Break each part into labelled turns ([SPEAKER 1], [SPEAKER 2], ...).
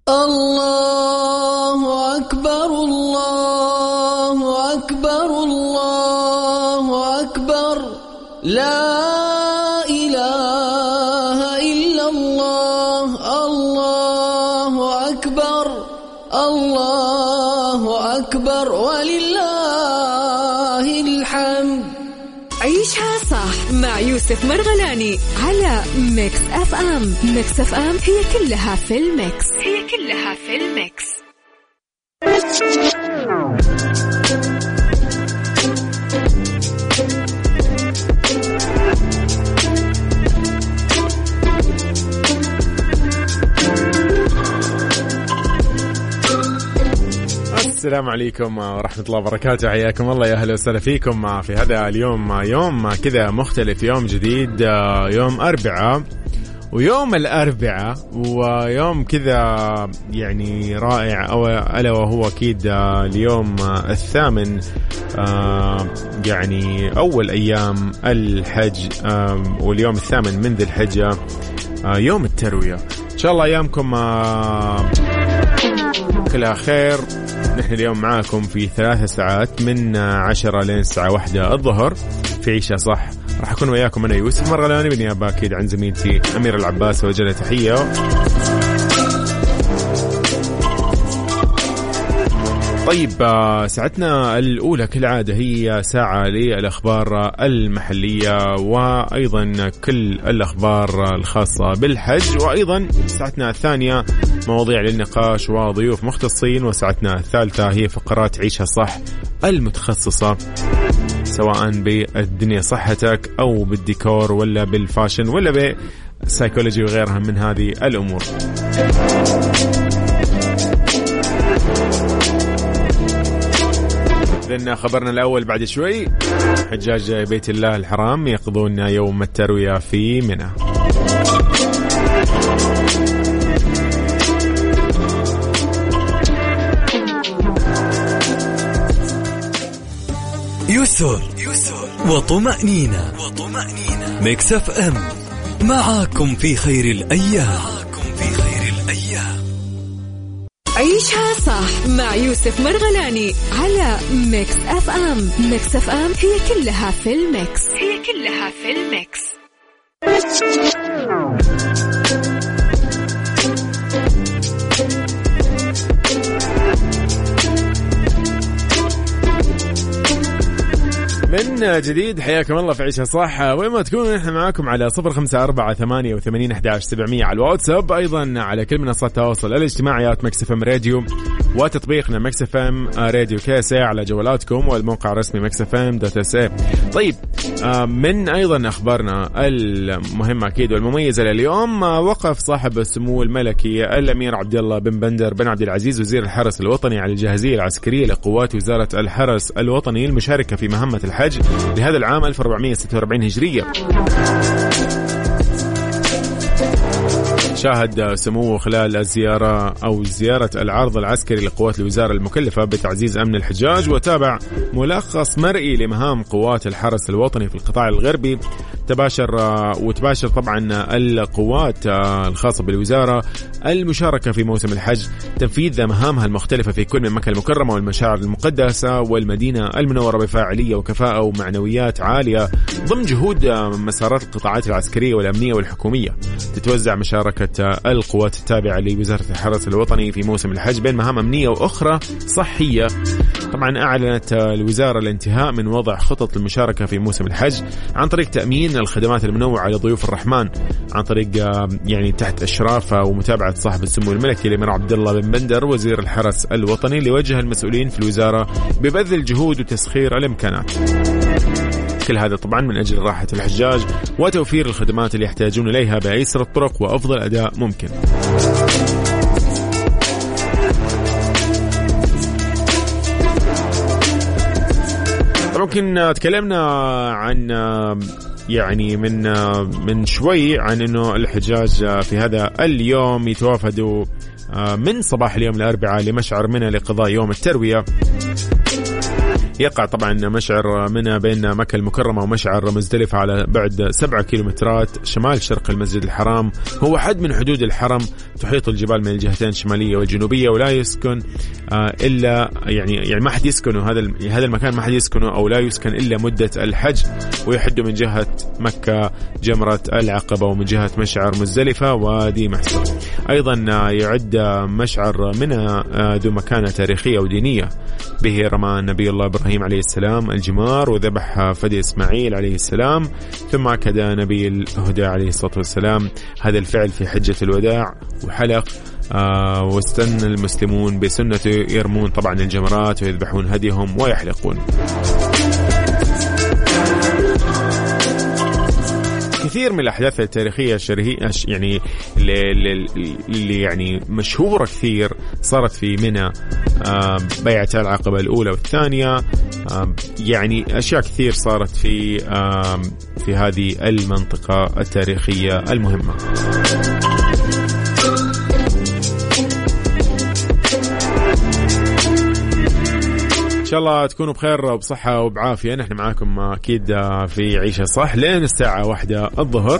[SPEAKER 1] الله أكبر الله أكبر الله أكبر لا إله إلا الله الله أكبر الله أكبر ولله الحمد.
[SPEAKER 2] عيشها صح مع يوسف مرغلاني على ميكس اف ام. ميكس اف ام هي كلها في الميكس، هي كلها في الميكس.
[SPEAKER 3] السلام عليكم ورحمة الله وبركاته، حياكم الله، يا أهلا وسهلا فيكم في هذا اليوم، يوم كذا مختلف، يوم جديد، يوم أربعاء، ويوم الأربعاء ويوم كذا يعني رائع، ألا وهو أكيد اليوم الثامن يعني أول أيام الحج، واليوم الثامن من ذي الحجة، يوم التروية. إن شاء الله أيامكم كلها خير. نحن اليوم معاكم في 3 ساعات من 10 لين الساعة 1 الظهر في عيشة صح. راح أكون وياكم أنا يوسف مرغلاني بالنيابة أكيد عن زميلتي أميرة العباس، وجل تحية. طيب ساعتنا الأولى كالعادة هي ساعة للأخبار المحلية، وأيضا كل الأخبار الخاصة بالحج، وأيضا ساعتنا الثانية مواضيع للنقاش وضيوف مختصين، وساعتنا الثالثة هي فقرات عيشها صح المتخصصة سواء بالدنيا صحتك أو بالديكور ولا بالفاشن ولا بالسايكولوجي وغيرها من هذه الأمور. لأن خبرنا الأول بعد شوي، حجاج بيت الله الحرام يقضون يوم التروية في منى.
[SPEAKER 4] يسر وطمأنينة. ميكس اف ام معاكم في خير الأيام.
[SPEAKER 2] عيشها صح مع يوسف مرغلاني على ميكس اف ام. ميكس اف ام هي كلها في الميكس، هي كلها في الميكس.
[SPEAKER 3] من جديد حياكم الله في عيشها صح، وين ما تكونوا نحن معاكم على 0548811700 على الواتساب، أيضا على كل منصات التواصل الاجتماعي ميكس اف ام راديو، وتطبيقنا ميكس اف ام راديو كاسة على جوالاتكم، والموقع الرسمي ميكس اف ام .sa. طيب من أيضا أخبارنا المهمة أكيد والمميزة لليوم، وقف صاحب السمو الملكي الأمير عبد الله بن بندر بن عبد العزيز وزير الحرس الوطني على الجاهزية العسكرية لقوات وزارة الحرس الوطني المشاركة في مهمة الحج لهذا العام 1446 هجرية. شاهد سموه خلال الزيارة أو زيارة العرض العسكري لقوات الوزارة المكلفة بتعزيز أمن الحجاج، وتابع ملخص مرئي لمهام قوات الحرس الوطني في القطاع الغربي. وتباشر طبعا القوات الخاصة بالوزارة المشاركة في موسم الحج تنفيذ مهامها المختلفة في كل من مكة المكرمة والمشاعر المقدسة والمدينة المنورة بفاعلية وكفاءة ومعنويات عالية ضمن جهود مسارات القطاعات العسكرية والأمنية والحكومية. تتوزع مشاركة القوات التابعة لوزارة الحرس الوطني في موسم الحج بين مهام أمنية وأخرى صحية. طبعا أعلنت الوزارة الانتهاء من وضع خطط المشاركة في موسم الحج عن طريق تأمين الخدمات المنوعة لضيوف الرحمن عن طريق يعني تحت إشراف ومتابعة صاحب السمو الملكي الأمير عبد الله بن بندر وزير الحرس الوطني، لوجه المسؤولين في الوزارة ببذل الجهود وتسخير الإمكانات. كل هذا طبعا من أجل راحة الحجاج وتوفير الخدمات اللي يحتاجون إليها بأيسر الطرق وأفضل أداء ممكن. ممكن تكلمنا عن يعني من شوي عن إنه الحجاج في هذا اليوم يتوافدوا من صباح اليوم الأربعاء لمشعر منى لقضاء يوم التروية. يقع طبعا مشعر منى بين مكة المكرمة ومشعر مزدلفة على بعد 7 كيلومترات شمال شرق المسجد الحرام. هو حد من حدود الحرم، تحيط الجبال من الجهتين الشمالية والجنوبية، ولا يسكن إلا يعني ما حد يسكنه، هذا المكان ما حد يسكنه أو لا يسكن إلا مدة الحج، ويحد من جهة مكة جمرة العقبة ومن جهة مشعر مزدلفة وادي محسن. أيضا يعد مشعر منى ذو مكانة تاريخية ودينية، به رمى نبي الله إبراهيم عليه السلام الجمار وذبح فدي إسماعيل عليه السلام، ثم أكد نبي الهدى عليه الصلاة والسلام هذا الفعل في حجة الوداع وحلق واستن المسلمون بسنته يرمون طبعا الجمرات ويذبحون هديهم ويحلقون. كثير من الأحداث التاريخية يعني اللي يعني مشهورة كثير صارت في منى، بيعة العقبة الأولى والثانية، يعني أشياء كثير صارت في هذه المنطقة التاريخية المهمة. إن شاء الله تكونوا بخير وبصحة وبعافية. نحن معاكم أكيد في عيشة صح لين الساعة 1 الظهر.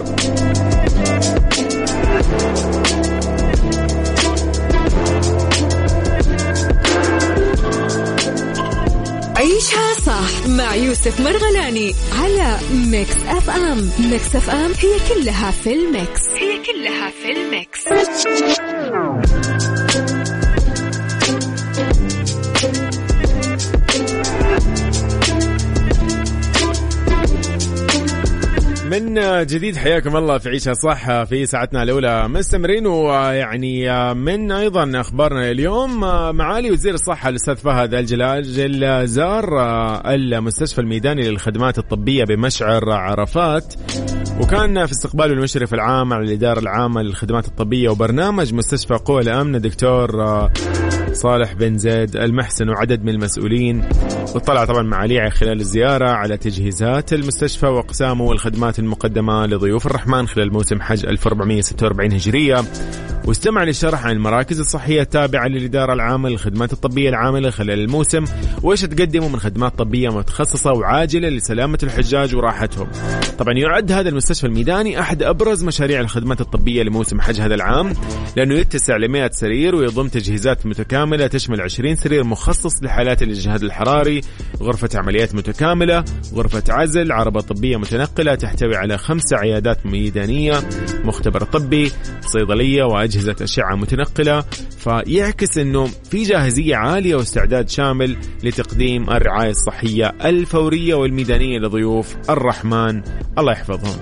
[SPEAKER 2] عيشها صح مع يوسف مرغلاني على ميكس اف ام. ميكس اف ام هي كلها في الميكس، هي كلها في الميكس.
[SPEAKER 3] من جديد حياكم الله في عيشها صح في ساعتنا الأولى مستمرين، ويعني من أيضا أخبارنا اليوم معالي وزير الصحة الأستاذ فهد الجلاج زار المستشفى الميداني للخدمات الطبية بمشعر عرفات، وكان في استقباله المشرف العام على الإدارة العامة للخدمات الطبية وبرنامج مستشفى قوى الأمن دكتور صالح بن زيد المحسن وعدد من المسؤولين. واطلع طبعا معالي خلال الزيارة على تجهيزات المستشفى وأقسامه والخدمات المقدمة لضيوف الرحمن خلال موسم حج 1446 هجرية، واستمع للشرح عن المراكز الصحية التابعة للإدارة العامة للخدمات الطبية العاملة خلال الموسم وإيش تقدموا من خدمات طبية متخصصة وعاجلة لسلامة الحجاج وراحتهم. طبعا يعد هذا المستشفى الميداني أحد أبرز مشاريع الخدمات الطبية لموسم حج هذا العام، لأنه يتسع ل100 سرير ويضم تجهيزات متكاملة تشمل 20 سرير مخصص لحالات الإجهاد الحراري، غرفة عمليات متكاملة، غرفة عزل، عربة طبية متنقلة تحتوي على 5 عيادات ميدانية، مختبر طبي، صيدلية وأجهزة أشعة متنقلة. فيعكس أنه في جاهزية عالية واستعداد شامل لتقديم الرعاية الصحية الفورية والميدانية لضيوف الرحمن الله يحفظهم.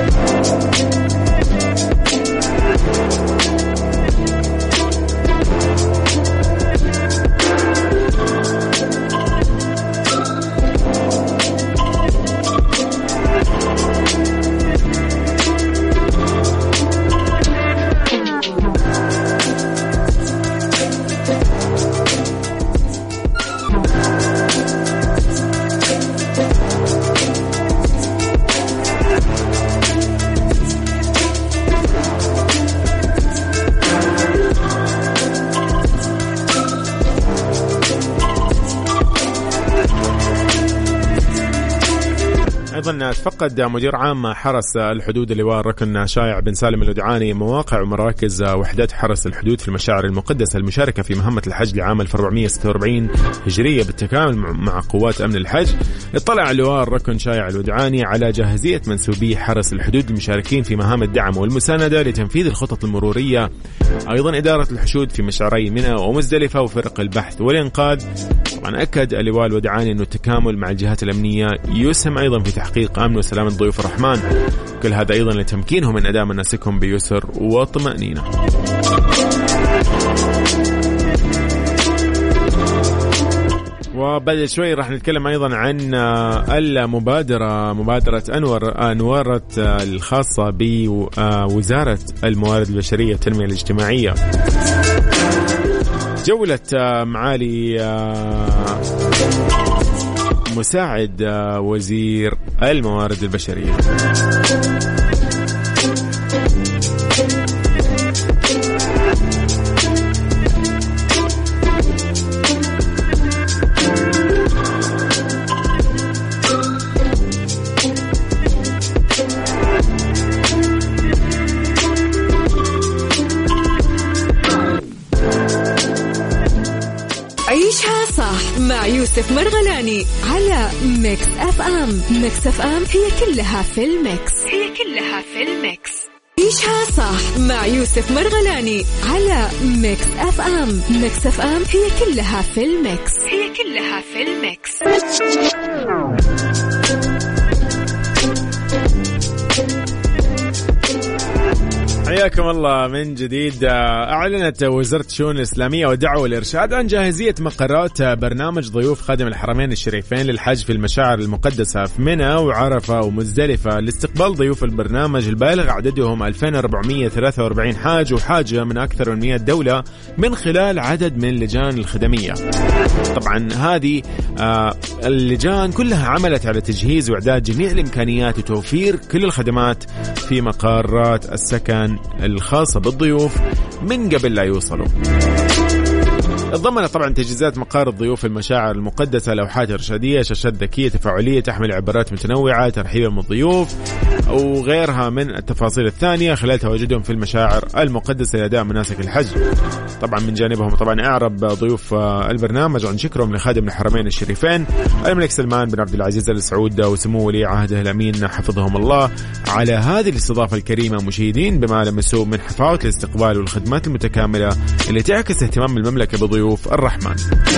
[SPEAKER 3] أيضا تفقد مدير عام حرس الحدود اللواء الركن شايع بن سالم الودعاني مواقع ومراكز وحدات حرس الحدود في المشاعر المقدسة المشاركة في مهمة الحج لعام 1446 هجرية بالتكامل مع قوات أمن الحج. اطلع اللواء الركن شايع الودعاني على جاهزية منسوبي حرس الحدود المشاركين في مهام الدعم والمساندة لتنفيذ الخطط المرورية، أيضا إدارة الحشود في مشعري منى ومزدلفة وفرق البحث والإنقاذ. طبعا أكد اللواء الودعاني أنه التكامل مع الجهات الأمنية يسهم أيضا في تحقيق أمن وسلامة ضيوف الرحمن، كل هذا أيضا لتمكينهم من أداء مناسكهم بيسر وطمأنينة. وبعد شوي راح نتكلم أيضا عن مبادرة أنورة الخاصة بوزارة الموارد البشرية والتنمية الاجتماعية. جولة معالي مساعد وزير الموارد البشرية.
[SPEAKER 2] صح مع يوسف مرغلاني على ميكس اف ام. ميكس اف ام هي كلها في الميكس. عيشها صح مع يوسف مرغلاني على ميكس اف ام. ميكس اف ام هي كلها في الميكس.
[SPEAKER 3] حياكم الله من جديد. أعلنت وزارة الشؤون الإسلامية والدعوة والإرشاد عن جاهزية مقرات برنامج ضيوف خادم الحرمين الشريفين للحج في المشاعر المقدسة في منى وعرفة ومزدلفة لاستقبال ضيوف البرنامج البالغ عددهم 2443 حاج وحاجة من أكثر من 100 دولة من خلال عدد من اللجان الخدمية. طبعا هذه اللجان كلها عملت على تجهيز وإعداد جميع الإمكانيات وتوفير كل الخدمات في مقرات السكن الخاصة بالضيوف من قبل لا يوصلوا. ضمن طبعا تجهيزات مقار الضيوف المشاعر المقدسة لوحات إرشادية، شاشات ذكية تفاعلية تحمل عبارات متنوعة ترحيبا من الضيوف وغيرها من التفاصيل الثانية خلال تواجدهم في المشاعر المقدسة لأداء مناسك الحج. طبعا من جانبهم طبعا أعرب ضيوف البرنامج عن شكرهم لخادم الحرمين الشريفين الملك سلمان بن عبد العزيز آل سعود وسمو ولي عهده الأمين حفظهم الله على هذه الاستضافة الكريمة، مشيدين بما لمسوه من حفاوة الاستقبال والخدمات المتكاملة اللي تعكس اهتمام المملكة بضيوف الرحمن.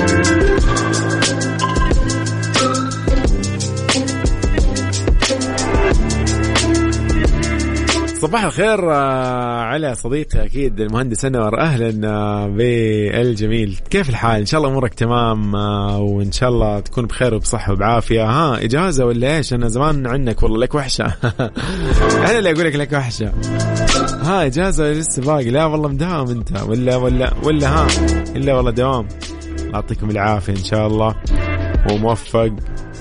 [SPEAKER 3] صباح الخير على صديقي أكيد المهندس أنور، أهلا بالجميل. كيف الحال؟ إن شاء الله أمورك تمام وإن شاء الله تكون بخير وبصحة وبعافية. ها إجازة ولا إيش؟ أنا زمان عنك والله، لك وحشة. أنا اللي أقولك لك وحشة. ها إجازة لسه باقي؟ لا والله مداوم أنت ولا ها إلا والله دوام. أعطيكم العافية إن شاء الله وموفق.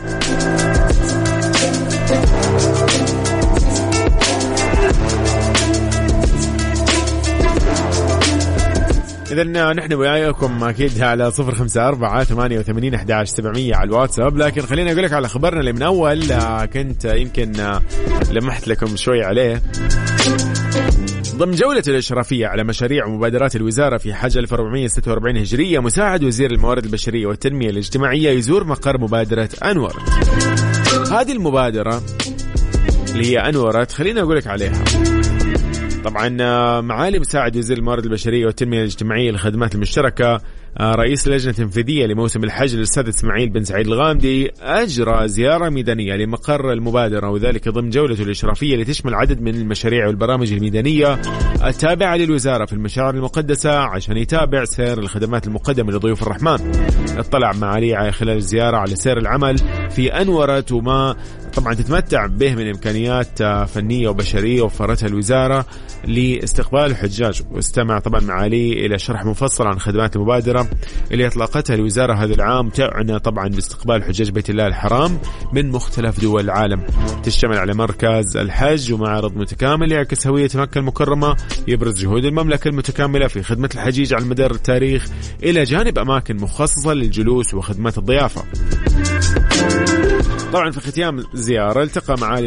[SPEAKER 3] إذن نحن وياكم أكيد على 0548811700 على الواتساب، لكن خليني أقول لك على خبرنا اللي من أول كنت يمكن لمحت لكم شوي عليه. ضمن جولة الإشرافية على مشاريع ومبادرات الوزارة في حج 1446 هجرية، مساعد وزير الموارد البشرية والتنمية الاجتماعية يزور مقر مبادرة أنور. هذه المبادرة اللي هي أنورت خليني أقول لك عليها. طبعا معالي مساعد وزير الموارد البشرية والتنمية الاجتماعية للخدمات المشتركة رئيس اللجنة التنفيذية لموسم الحج الأستاذ إسماعيل بن سعيد الغامدي أجرى زيارة ميدانية لمقر المبادرة، وذلك ضمن جولته الإشرافية لتشمل عدد من المشاريع والبرامج الميدانية التابعة للوزارة في المشاعر المقدسة عشان يتابع سير الخدمات المقدمة لضيوف الرحمن. اطلع معالي خلال الزيارة على سير العمل في أنورت وما طبعا تتمتع به من إمكانيات فنية وبشرية وفرتها الوزارة لاستقبال الحجاج، واستمع طبعا معالي إلى شرح مفصل عن خدمات المبادرة اللي أطلقتها الوزارة هذا العام، تعنى طبعا باستقبال حجاج بيت الله الحرام من مختلف دول العالم، تشتمل على مركز الحج ومعرض متكامل يعكس هوية مكة المكرمة، يبرز جهود المملكة المتكاملة في خدمة الحجيج على مدار التاريخ إلى جانب أماكن مخصصة للجلوس وخدمات الضيافة. طبعا في ختام الزيارة التقى معالي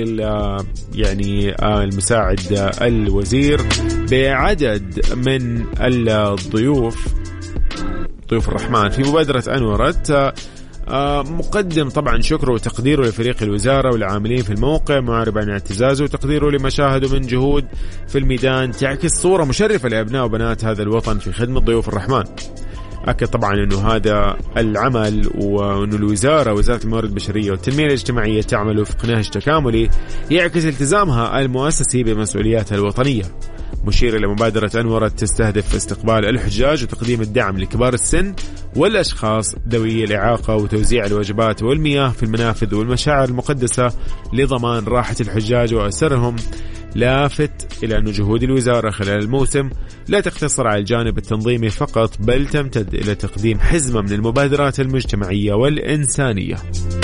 [SPEAKER 3] المساعد الوزير بعدد من الضيوف ضيوف الرحمن في مبادرة أنورت، مقدم طبعا شكره وتقديره لفريق الوزارة والعاملين في الموقع، معرب عن اعتزازه وتقديره لما شاهدوا من جهود في الميدان تعكس صورة مشرفة لأبناء وبنات هذا الوطن في خدمة ضيوف الرحمن. أكد طبعا أنه هذا العمل وأنه الوزارة وزارة الموارد البشرية والتنمية الاجتماعية تعمل وفق نهج تكاملي يعكس التزامها المؤسسي بمسؤولياتها الوطنية، مشير إلى مبادرة أنورت تستهدف استقبال الحجاج وتقديم الدعم لكبار السن والأشخاص ذوي الإعاقة وتوزيع الوجبات والمياه في المنافذ والمشاعر المقدسة لضمان راحة الحجاج وأسرهم، لافت إلى أن جهود الوزارة خلال الموسم لا تقتصر على الجانب التنظيمي فقط، بل تمتد إلى تقديم حزمة من المبادرات المجتمعية والإنسانية.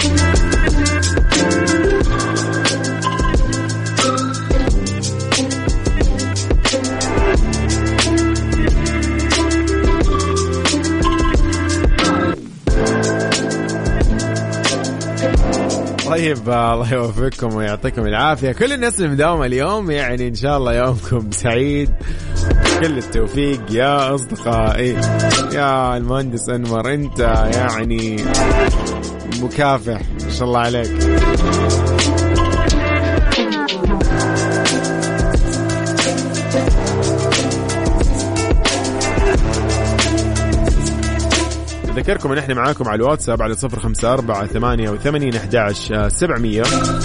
[SPEAKER 3] طيب الله يوفقكم ويعطيكم العافية كل الناس اللي مداومة اليوم، يعني إن شاء الله يومكم سعيد كل التوفيق يا أصدقائي. يا المهندس أنور أنت يعني مكافح ما شاء الله عليك. أذكركم أن احنا معاكم على الواتساب على 0548811700.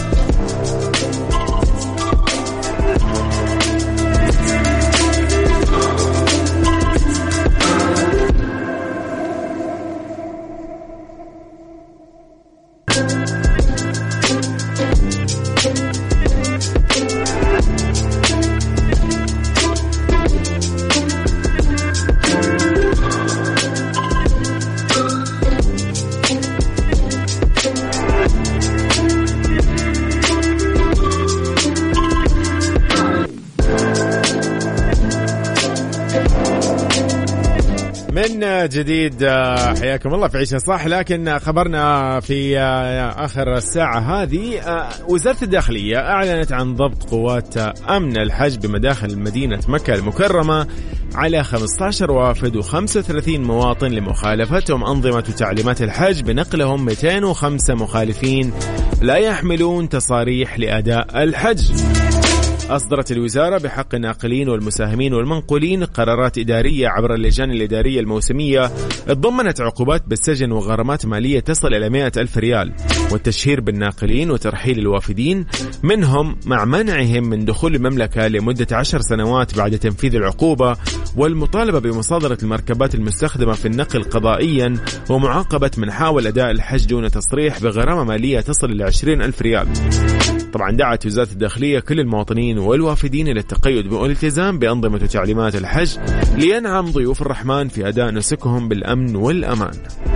[SPEAKER 3] من جديد حياكم الله في عيشة صح. لكن خبرنا في آخر الساعة هذه، وزارة الداخلية أعلنت عن ضبط قوات أمن الحج بمداخل مدينة مكة المكرمة على 15 وافد و35 مواطن لمخالفتهم أنظمة وتعليمات الحج بنقلهم 205 مخالفين لا يحملون تصاريح لأداء الحج. أصدرت الوزارة بحق الناقلين والمساهمين والمنقولين قرارات إدارية عبر اللجان الإدارية الموسمية ضمنت عقوبات بالسجن وغرامات مالية تصل إلى 100,000 ريال، والتشهير بالناقلين وترحيل الوافدين منهم مع منعهم من دخول المملكة لمدة 10 سنوات بعد تنفيذ العقوبة، والمطالبة بمصادرة المركبات المستخدمة في النقل قضائيا، ومعاقبة من حاول أداء الحج دون تصريح بغرامة مالية تصل إلى 20,000 ريال. طبعا دعت وزارة الداخلية كل المواطنين والوافدين إلى التقيد والالتزام بأنظمة وتعليمات الحج لينعم ضيوف الرحمن في أداء نسكهم بالأمن والأمان.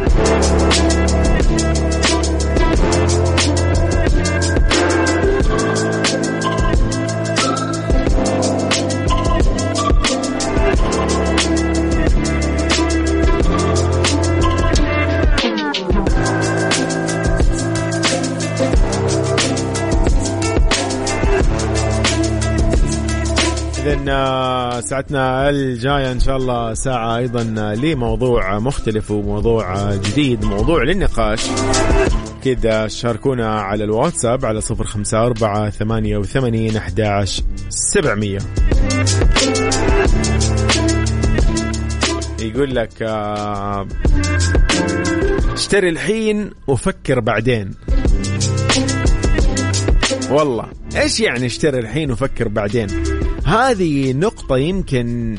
[SPEAKER 3] ساعتنا الجاية إن شاء الله ساعة أيضا لموضوع مختلف وموضوع جديد، موضوع للنقاش كذا. شاركونا على الواتساب على 0548811700. يقول لك اشتري الحين وفكر بعدين. والله ايش يعني اشتري الحين وفكر بعدين؟ هذه نقطة يمكن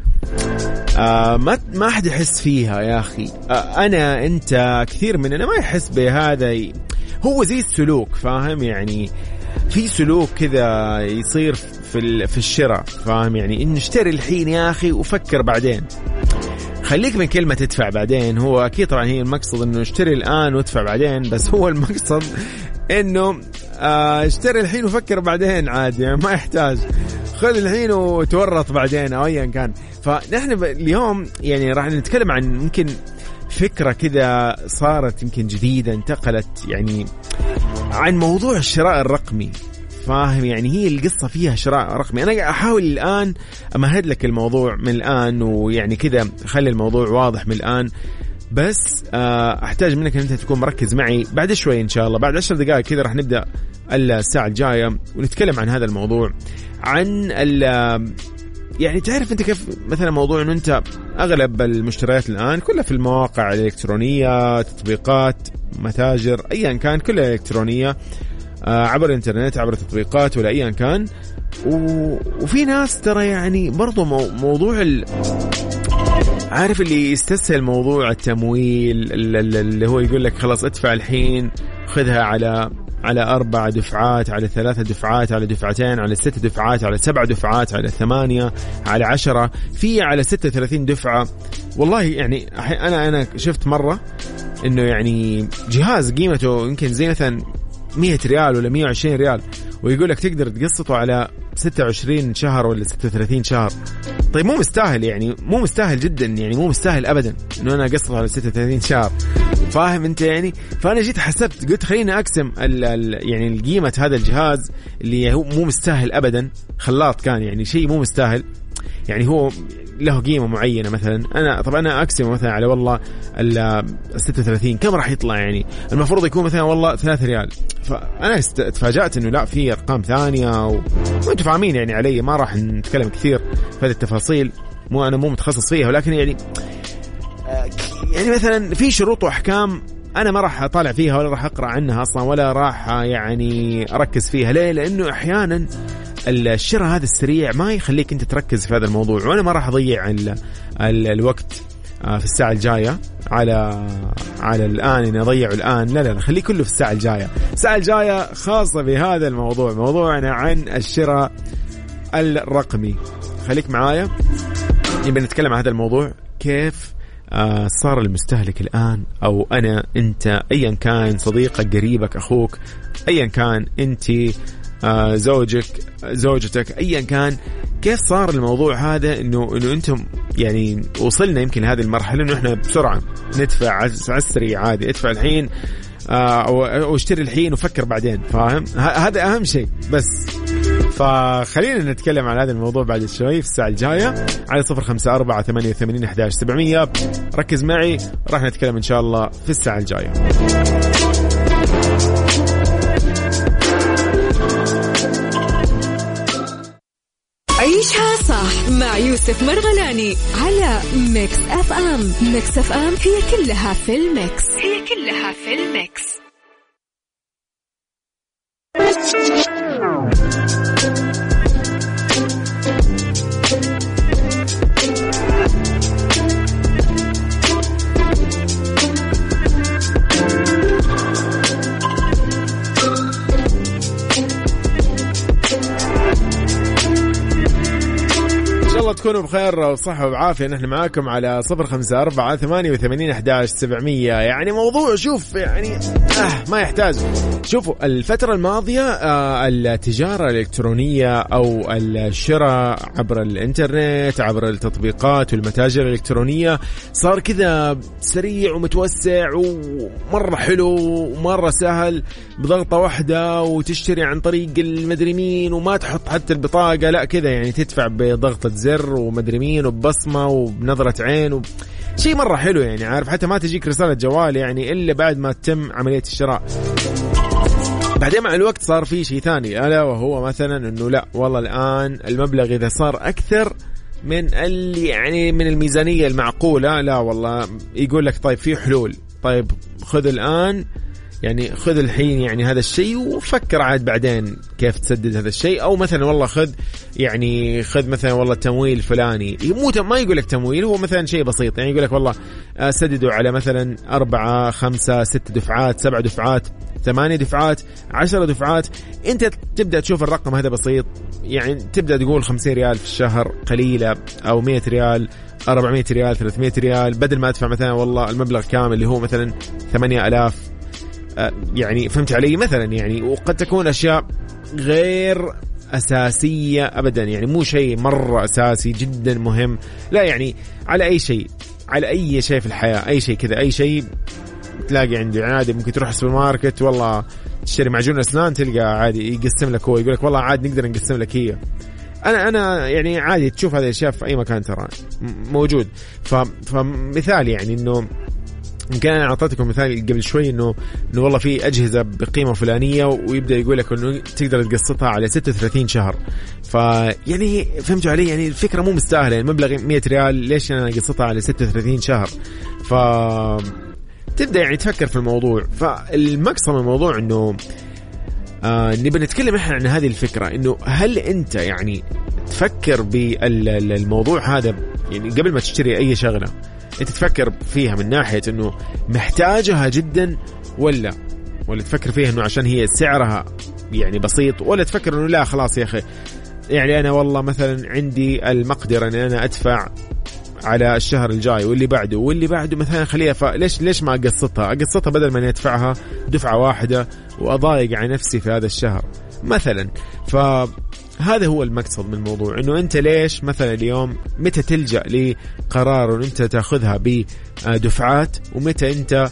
[SPEAKER 3] ما أحد يحس فيها يا أخي. أنا أنت كثير مننا ما يحس بهذا. هو زي السلوك، فاهم يعني؟ في سلوك كذا يصير في الشراء، فاهم يعني؟ إن اشتري الحين يا أخي وفكر بعدين. خليك من كلمة تدفع بعدين. هو أكيد طبعا هي المقصد إنه اشتري الآن وادفع بعدين، بس هو المقصد إنه اشتري الحين وفكر بعدين عادي، يعني ما يحتاج خذ الحين وتورط بعدين أو أيا كان. فنحن اليوم يعني راح نتكلم عن ممكن فكرة كذا صارت يمكن جديدة انتقلت يعني عن موضوع الشراء الرقمي، فاهم يعني؟ هي القصة فيها شراء رقمي. أنا أحاول الآن أمهد لك الموضوع من الآن، ويعني كذا خلي الموضوع واضح من الآن، بس أحتاج منك أن أنت تكون مركز معي. بعد شوي إن شاء الله بعد 10 دقائق كذا راح نبدأ الساعة الجاية ونتكلم عن هذا الموضوع، عن يعني تعرف أنت كيف مثلا موضوع أنه أنت أغلب المشتريات الآن كلها في المواقع الإلكترونية، تطبيقات، متاجر، أيا كان كلها إلكترونية عبر الإنترنت، عبر التطبيقات ولا أيا كان. وفي ناس ترى يعني برضو موضوع عارف اللي يستسهل موضوع التمويل، اللي هو يقول لك خلاص ادفع الحين خذها على 4 دفعات، على 3 دفعات، على 2 على 6 دفعات، على 7 دفعات، على 8، على 10، في على 36 دفعة. والله يعني أنا شفت مرة إنه يعني جهاز قيمته يمكن زي مثلا 100 ريال ولا 120 ريال، ويقول لك تقدر تقسطه على 26 شهر ولا 36 شهر. طيب مو مستاهل، يعني مو مستاهل جدا، يعني مو مستاهل أبدا إنه أنا أقسطه على 36 شهر، فاهم أنت يعني؟ فأنا جيت حسبت قلت خليني أقسم يعني القيمة هذا الجهاز اللي هو مو مستاهل أبدا، خلاط كان يعني شيء مو مستاهل، يعني هو له قيمة معينة. مثلا أنا أقسمه مثلا على والله 36 كم راح يطلع؟ يعني المفروض يكون مثلا والله 3 ريال. فأنا تفاجأت إنه لا، في أرقام ثانية وأنتوا فاهمين يعني علي، ما راح نتكلم كثير في هذه التفاصيل، أنا مو متخصص فيها، ولكن يعني مثلا في شروط وأحكام أنا ما راح أطالع فيها ولا راح أقرأ عنها أصلا ولا راح يعني أركز فيها. ليه؟ لأنه أحيانا الشراء هذا السريع ما يخليك أنت تركز في هذا الموضوع، وأنا ما راح أضيع الوقت في الساعة الجاية على الآن إني أضيعه الآن. لا خليه كله في الساعة الجاية. الساعة الجاية خاصة بهذا الموضوع، موضوعنا عن الشراء الرقمي. خليك معايا، نبي نتكلم عن هذا الموضوع، كيف صار المستهلك الآن، أو أنا أنت أيا كان، صديقك قريبك أخوك أيا كان، أنت زوجك زوجتك أيا كان، كيف صار الموضوع هذا إنه أنتم يعني وصلنا يمكن هذه المرحلة إنه إحنا بسرعة ندفع على السريع عادي، ادفع الحين أو اشتري الحين وفكر بعدين، فاهم؟ هذا أهم شيء. بس فخلينا نتكلم عن هذا الموضوع بعد شوي في الساعة الجاية على 0548811700. ركز معي، راح نتكلم إن شاء الله في الساعة الجاية.
[SPEAKER 2] عيشها صح مع يوسف مرغلاني على ميكس اف ام. ميكس اف ام هي كلها في الميكس، هي كلها في الميكس.
[SPEAKER 3] تكونوا بخير وصحة وعافية. نحن معاكم على 0548811700. يعني موضوع شوف يعني ما يحتاج. شوفوا الفترة الماضية التجارة الإلكترونية أو الشراء عبر الإنترنت عبر التطبيقات والمتاجر الإلكترونية صار كذا سريع ومتوسع ومرة حلو ومرة سهل، بضغطة واحدة وتشتري عن طريق المدري مين وما تحط حتى البطاقة، لا كذا يعني تدفع بضغطة زر ومدري مين وببصمة وبنظرة عين شيء مرة حلو يعني، عارف، حتى ما تجيك رسالة جوال يعني إلا بعد ما تتم عملية الشراء. بعدين مع الوقت صار في شيء ثاني، ألا وهو مثلا إنه لا والله الآن المبلغ إذا صار أكثر من يعني من الميزانية المعقولة، لا والله يقول لك طيب في حلول، طيب خذ الآن يعني خذ الحين يعني هذا الشيء وفكر عاد بعدين كيف تسدد هذا الشيء، أو مثلا والله خذ مثلا والله تمويل فلاني، ما يقول لك تمويل، هو مثلا شيء بسيط يعني يقول لك والله سددوا على مثلا 4 5 6 دفعات 7 دفعات 8 دفعات 10 دفعات. انت تبدأ تشوف الرقم هذا بسيط، يعني تبدأ تقول 50 ريال في الشهر قليلة، أو 100 ريال 400 ريال 300 ريال، بدل ما أدفع مثلا والله المبلغ كامل اللي هو مثلا 8000. يعني فهمت علي مثلا يعني، وقد تكون أشياء غير أساسية أبدا، يعني مو شيء مرة أساسي جدا مهم، لا يعني على أي شيء، على أي شيء في الحياة، أي شيء كذا، أي شيء تلاقي عندي عادي. ممكن تروح السوبر ماركت والله تشتري معجون أسنان تلقى عادي يقسم لك، هو يقول لك والله عاد نقدر نقسم لك هي. أنا يعني عادي تشوف هذه الأشياء في أي مكان ترى موجود. فمثال يعني إنه يمكن أنا أعطيتكم مثال قبل شوي إنه والله في أجهزة بقيمة فلانية ويبدأ يقول لك إنه تقدر تقسطها على 36 شهر. فيعني فهمتوا علي، يعني الفكرة مو مستاهلة، يعني مبلغ 100 ريال ليش أنا أقسطها على 36 شهر؟ تبدأ يعني تفكر في الموضوع. فالمقصد من الموضوع إنه نبي نتكلم إحنا عن هذه الفكرة، إنه هل أنت يعني تفكر بالموضوع هذا يعني قبل ما تشتري أي شغلة أنت تفكر فيها من ناحية إنه محتاجها جدا ولا تفكر فيها إنه عشان هي سعرها يعني بسيط، ولا تفكر إنه لا خلاص يا أخي يعني أنا والله مثلا عندي المقدرة إن أنا أدفع على الشهر الجاي واللي بعده مثلا خليها، ليش ما أقسطها بدل ما أدفعها دفعة واحدة وأضايق على نفسي في هذا الشهر مثلا. هذا هو المقصد من الموضوع، إنه أنت ليش مثلا اليوم متى تلجأ لقرار إن أنت تأخذها بدفعات، ومتى أنت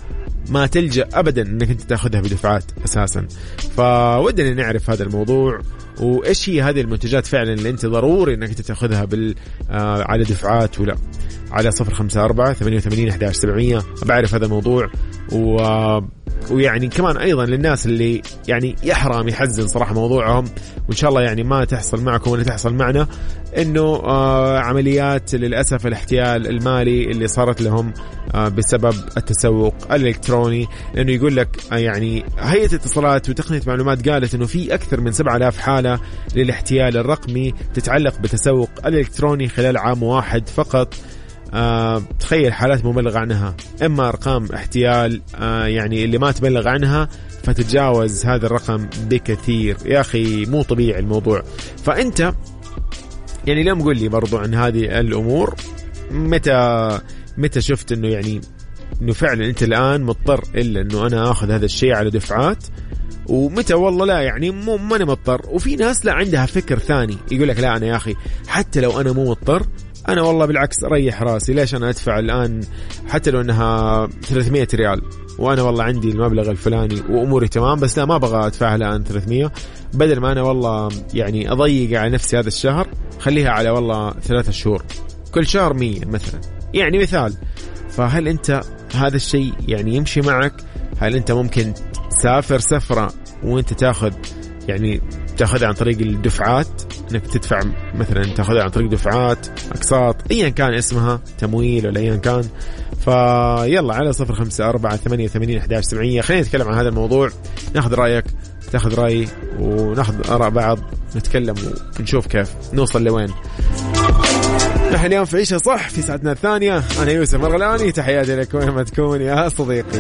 [SPEAKER 3] ما تلجأ أبدا أنك أنت تأخذها بدفعات أساسا. فودنا نعرف هذا الموضوع وإيش هي هذه المنتجات فعلا اللي أنت ضروري أنك تأخذها على دفعات ولا على 054-88-11-700. بعرف هذا الموضوع ويعني كمان أيضا للناس اللي يعني يحرم يحزن صراحة موضوعهم، وإن شاء الله يعني ما تحصل معكم ولا تحصل معنا، إنه عمليات للأسف الاحتيال المالي اللي صارت لهم بسبب التسوق الإلكتروني. لأنه يقول لك يعني هيئة اتصالات وتقنية معلومات قالت إنه في أكثر من 7000 حالة للاحتيال الرقمي تتعلق بالتسوق الإلكتروني خلال عام واحد فقط. تخيل حالات مبلغ عنها، إما أرقام احتيال يعني اللي ما تبلغ عنها فتتجاوز هذا الرقم بكثير. يا أخي مو طبيعي الموضوع. فأنت يعني اليوم قول لي برضو عن هذه الأمور، متى شفت إنه يعني إنه فعلا أنت الآن مضطر إلا إنه أنا أخذ هذا الشيء على دفعات، ومتى والله لا يعني ما أنا مضطر. وفي ناس لا عندها فكر ثاني، يقول لك لا أنا يا أخي حتى لو أنا مو مضطر أنا والله بالعكس أريح راسي، ليش أنا أدفع الآن حتى لو أنها 300 ريال وأنا والله عندي المبلغ الفلاني وأموري تمام، بس لا ما أبغى أدفعها الآن 300، بدل ما أنا والله يعني أضيق على نفسي هذا الشهر خليها على والله 3 شهور كل شهر 100 مثلا، يعني مثال. فهل أنت هذا الشيء يعني يمشي معك؟ هل أنت ممكن تسافر سفرة وأنت تاخذها عن طريق الدفعات، انك تدفع مثلا تاخذها عن طريق دفعات اقساط ايا كان اسمها تمويل ولا ايا كان؟ فيلا على 054-88-11-700 خلينا نتكلم عن هذا الموضوع، ناخذ رايك تاخذ رايي وناخذ اراء بعض، نتكلم ونشوف كيف نوصل لوين. نحن اليوم في عيشة صح في ساعتنا الثانية. انا يوسف مرغلاني، تحياتي لك وين ما تكون يا صديقي.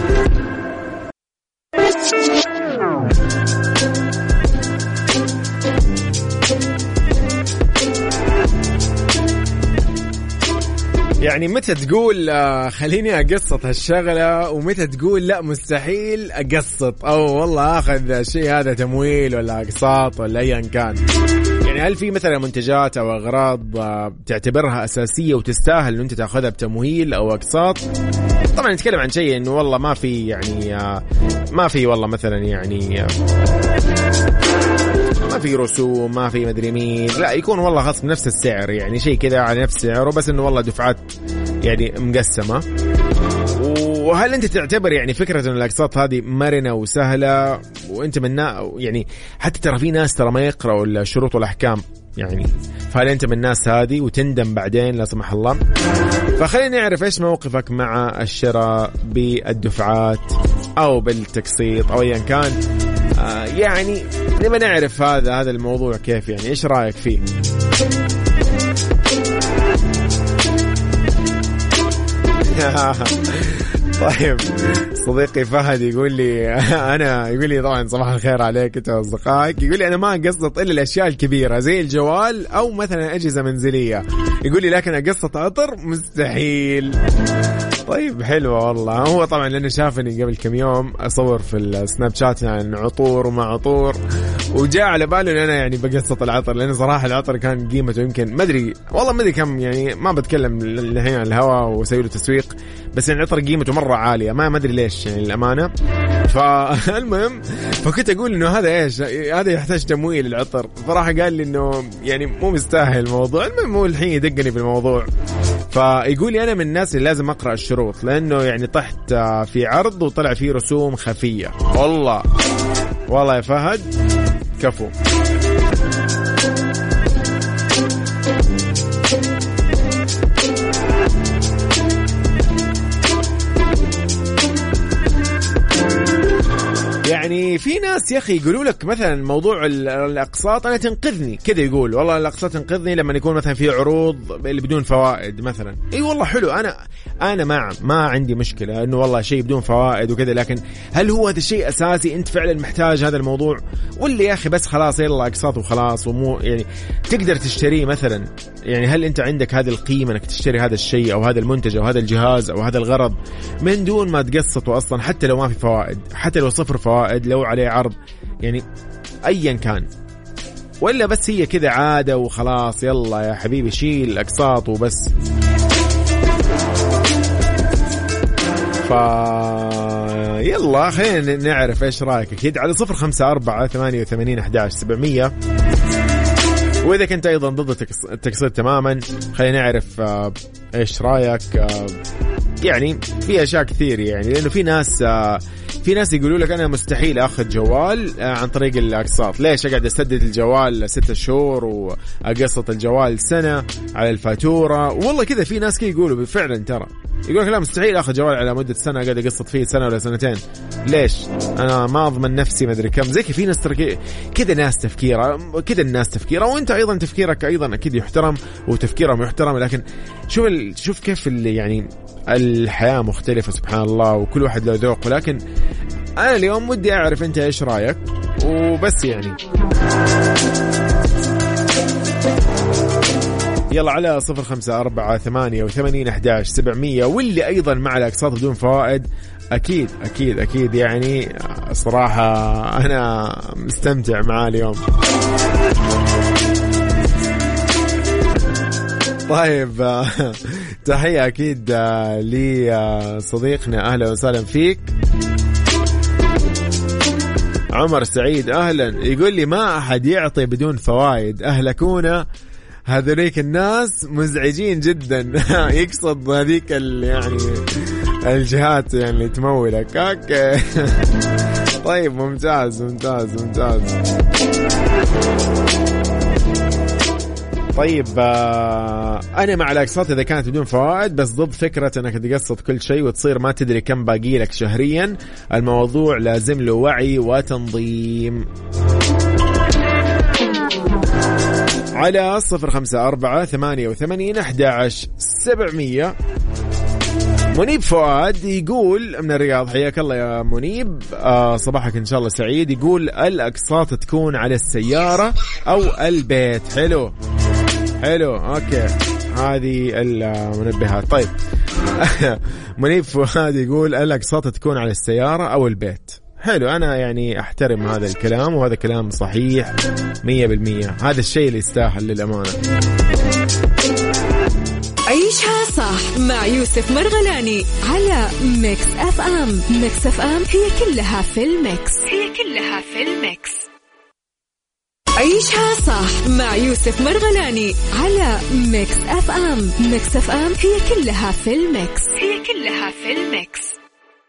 [SPEAKER 3] يعني متى تقول خليني أقسط هالشغلة، ومتى تقول لا مستحيل أقسط، أو والله أخذ الشيء هذا تمويل ولا أقساط ولا أيا كان؟ يعني هل في مثلا منتجات أو أغراض تعتبرها أساسية وتستاهل أن أنت تأخذها بتمويل أو أقساط؟ طبعا نتكلم عن شيء أنه والله ما في يعني ما في والله مثلا يعني ما في رسوم ما في مدري مين، لا يكون والله خاص بنفس السعر، يعني شيء كذا على نفس سعره، بس انه والله دفعات يعني مقسمة. وهل انت تعتبر يعني فكرة ان الاقساط هذه مرنة وسهلة وانت يعني حتى ترى في ناس ترى ما يقرأوا الشروط والاحكام يعني، فهل انت من الناس هذه وتندم بعدين لا سمح الله؟ فخلينا نعرف ايش موقفك مع الشراء بالدفعات او بالتقسيط او ايا كان. يعني نبغى نعرف هذا الموضوع كيف، يعني ايش رايك فيه؟ طيب صديقي فهد يقول لي طبعا صباح الخير عليك انت واصدقائك، يقول لي انا ما اقسط الا الاشياء الكبيره زي الجوال او مثلا اجهزه منزليه، يقول لي لكن اقسط عطر مستحيل. طيب حلوة والله. هو طبعا لأنه شافني قبل كم يوم أصور في السناب شات عن عطور وما عطور، وجاء على باله أن أنا يعني بقسط العطر، لأن صراحة العطر كان قيمته يمكن ما أدري كم، يعني ما بتكلم الحين عن الهواء وسوي له تسويق، بس يعني العطر قيمته مرة عالية ما أدري ليش يعني الأمانة. فالمهم فكنت أقول إنه هذا إيش، هذا يحتاج تمويل العطر، صراحة قال لي إنه يعني مو مستاهل الموضوع. المهم هو الحين يدقني في الموضوع، فيقول لي أنا من الناس اللي لازم أقرأ الشروط، لأنه يعني طحت في عرض وطلع فيه رسوم خفية. والله يا فهد كفو. يعني في ناس يا أخي يقولوا لك مثلا موضوع الأقساط أنا تنقذني كذا، يقول والله الأقساط تنقذني لما يكون مثلا في عروض اللي بدون فوائد مثلا. أي والله حلو، أنا ما عندي مشكلة إنه والله شيء بدون فوائد وكذا، لكن هل هو هذا الشيء أساسي؟ أنت فعلا محتاج هذا الموضوع ولا يا أخي بس خلاص يلا أقساط وخلاص، ومو يعني تقدر تشتريه مثلا؟ يعني هل أنت عندك هذه القيمة إنك تشتري هذا الشيء أو هذا المنتج أو هذا الجهاز أو هذا الغرض من دون ما تقسطه أصلا، حتى لو ما في فوائد، حتى لو 0 فوائد، لو عليه عرض، يعني أيا كان؟ ولا بس هي كذا عادة وخلاص يلا يا حبيبي شيل الأقساط وبس؟ يلا خلينا نعرف ايش رايك اكيد على 0548811700. واذا كنت ايضا ضد التقسيط تماما خلينا نعرف ايش رايك. يعني في اشياء كثير يعني، لانه في ناس يقولوا لك انا مستحيل اخذ جوال عن طريق الاقساط. ليش اقعد اسدد الجوال 6 شهور واقسط الجوال سنة على الفاتورة؟ والله كذا في ناس كي يقولوا فعلا، ترى يقول لك لا مستحيل اخذ جوال على مدة سنة اقعد اقسط فيه سنة ولا سنتين. ليش؟ انا ما اضمن نفسي ما ادري كم. زي في ناس كذا، ناس تفكيرها كذا، الناس تفكيرها، وانت ايضا تفكيرك ايضا اكيد يحترم وتفكيرهم يحترم. لكن شوف كيف اللي يعني الحياة مختلفة سبحان الله، وكل واحد له ذوق. ولكن أنا اليوم ودي أعرف أنت إيش رأيك وبس يعني. يلا على 0548811700. واللي أيضا مع الأقساط بدون فوائد أكيد أكيد أكيد يعني صراحة أنا مستمتع معاه اليوم. طيب تحية أكيد لصديقنا، أهلا وسهلا فيك عمر سعيد. أهلا، يقول لي ما أحد يعطي بدون فوائد، أهلكونا هذوليك الناس مزعجين جدا. يقصد هذيك يعني الجهات يعني تمولك. أوكي طيب ممتاز ممتاز ممتاز. طيب أنا مع الأقساط إذا كانت بدون فوائد، بس ضد فكرة أنك تقسط كل شيء وتصير ما تدري كم باقي لك شهريا. الموضوع لازم له وعي وتنظيم. على 0548811700. منيب فؤاد يقول من الرياض، حياك الله يا منيب، صباحك إن شاء الله سعيد. يقول الأقساط تكون على السيارة أو البيت. حلو حلو أوكي، هذه المنبهات. طيب منيب فؤاد يقول الأقساط تكون على السيارة أو البيت. حلو، أنا يعني أحترم هذا الكلام، وهذا كلام صحيح 100%. هذا الشيء اللي يستاهل للأمانة.
[SPEAKER 2] عيشها صح مع يوسف مرغلاني على ميكس اف ام. ميكس اف ام هي كلها في الميكس، هي كلها في الميكس. عيشها صح مع يوسف مرغلاني على ميكس اف ام. ميكس اف ام هي كلها في الميكس، هي كلها في الميكس.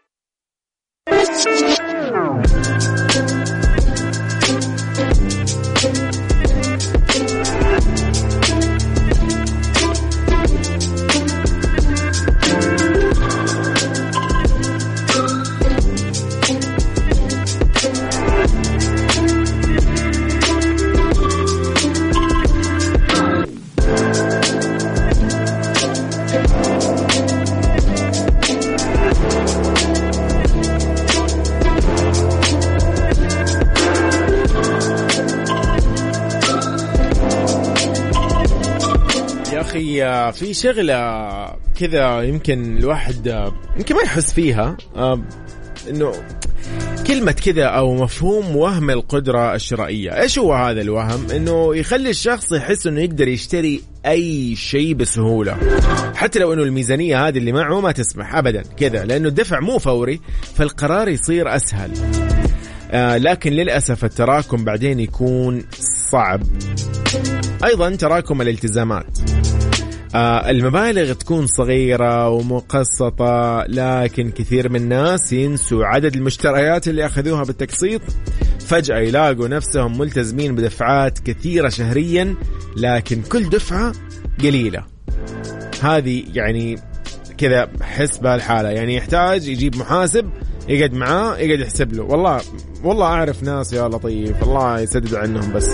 [SPEAKER 3] في شغلة كذا يمكن الواحد يمكن ما يحس فيها، إنه كلمة كذا أو مفهوم وهم القدرة الشرائية. إيش هو هذا الوهم؟ إنه يخلي الشخص يحس إنه يقدر يشتري أي شيء بسهولة، حتى لو إنه الميزانية هذه اللي معه ما تسمح أبدا كذا، لأنه الدفع مو فوري فالقرار يصير أسهل. لكن للأسف التراكم بعدين يكون صعب. أيضا تراكم الالتزامات، المبالغ تكون صغيرة ومقسطة، لكن كثير من الناس ينسوا عدد المشتريات اللي أخذوها بالتقسيط. فجأة يلاقوا نفسهم ملتزمين بدفعات كثيرة شهريا، لكن كل دفعة قليلة. هذه يعني كذا حسبة الحالة، يعني يحتاج يجيب محاسب يقعد معاه يقعد يحسب له. والله أعرف ناس يا لطيف الله يسدد عنهم. بس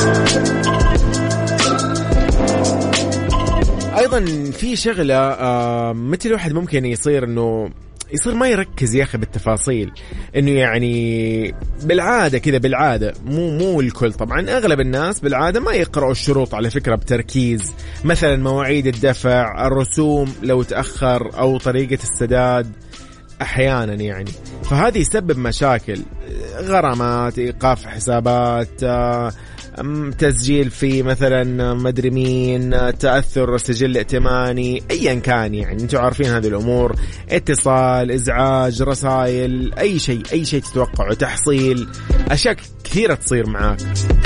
[SPEAKER 3] أيضا في شغلة مثل الواحد ممكن يصير ما يركز يا أخي بالتفاصيل، إنه يعني بالعادة كذا، بالعادة مو الكل طبعا، أغلب الناس بالعادة ما يقرأوا الشروط على فكرة بتركيز، مثلا مواعيد الدفع، الرسوم لو تأخر، أو طريقة السداد أحيانا يعني. فهذه يسبب مشاكل، غرامات، إيقاف حسابات، تسجيل في مثلا مدري مين، تأثر سجل ائتماني، أيا كان يعني أنتوا عارفين هذه الأمور، اتصال، إزعاج، رسائل، أي شيء تتوقعه، تحصيل، أشياء كثيرة تصير معاك.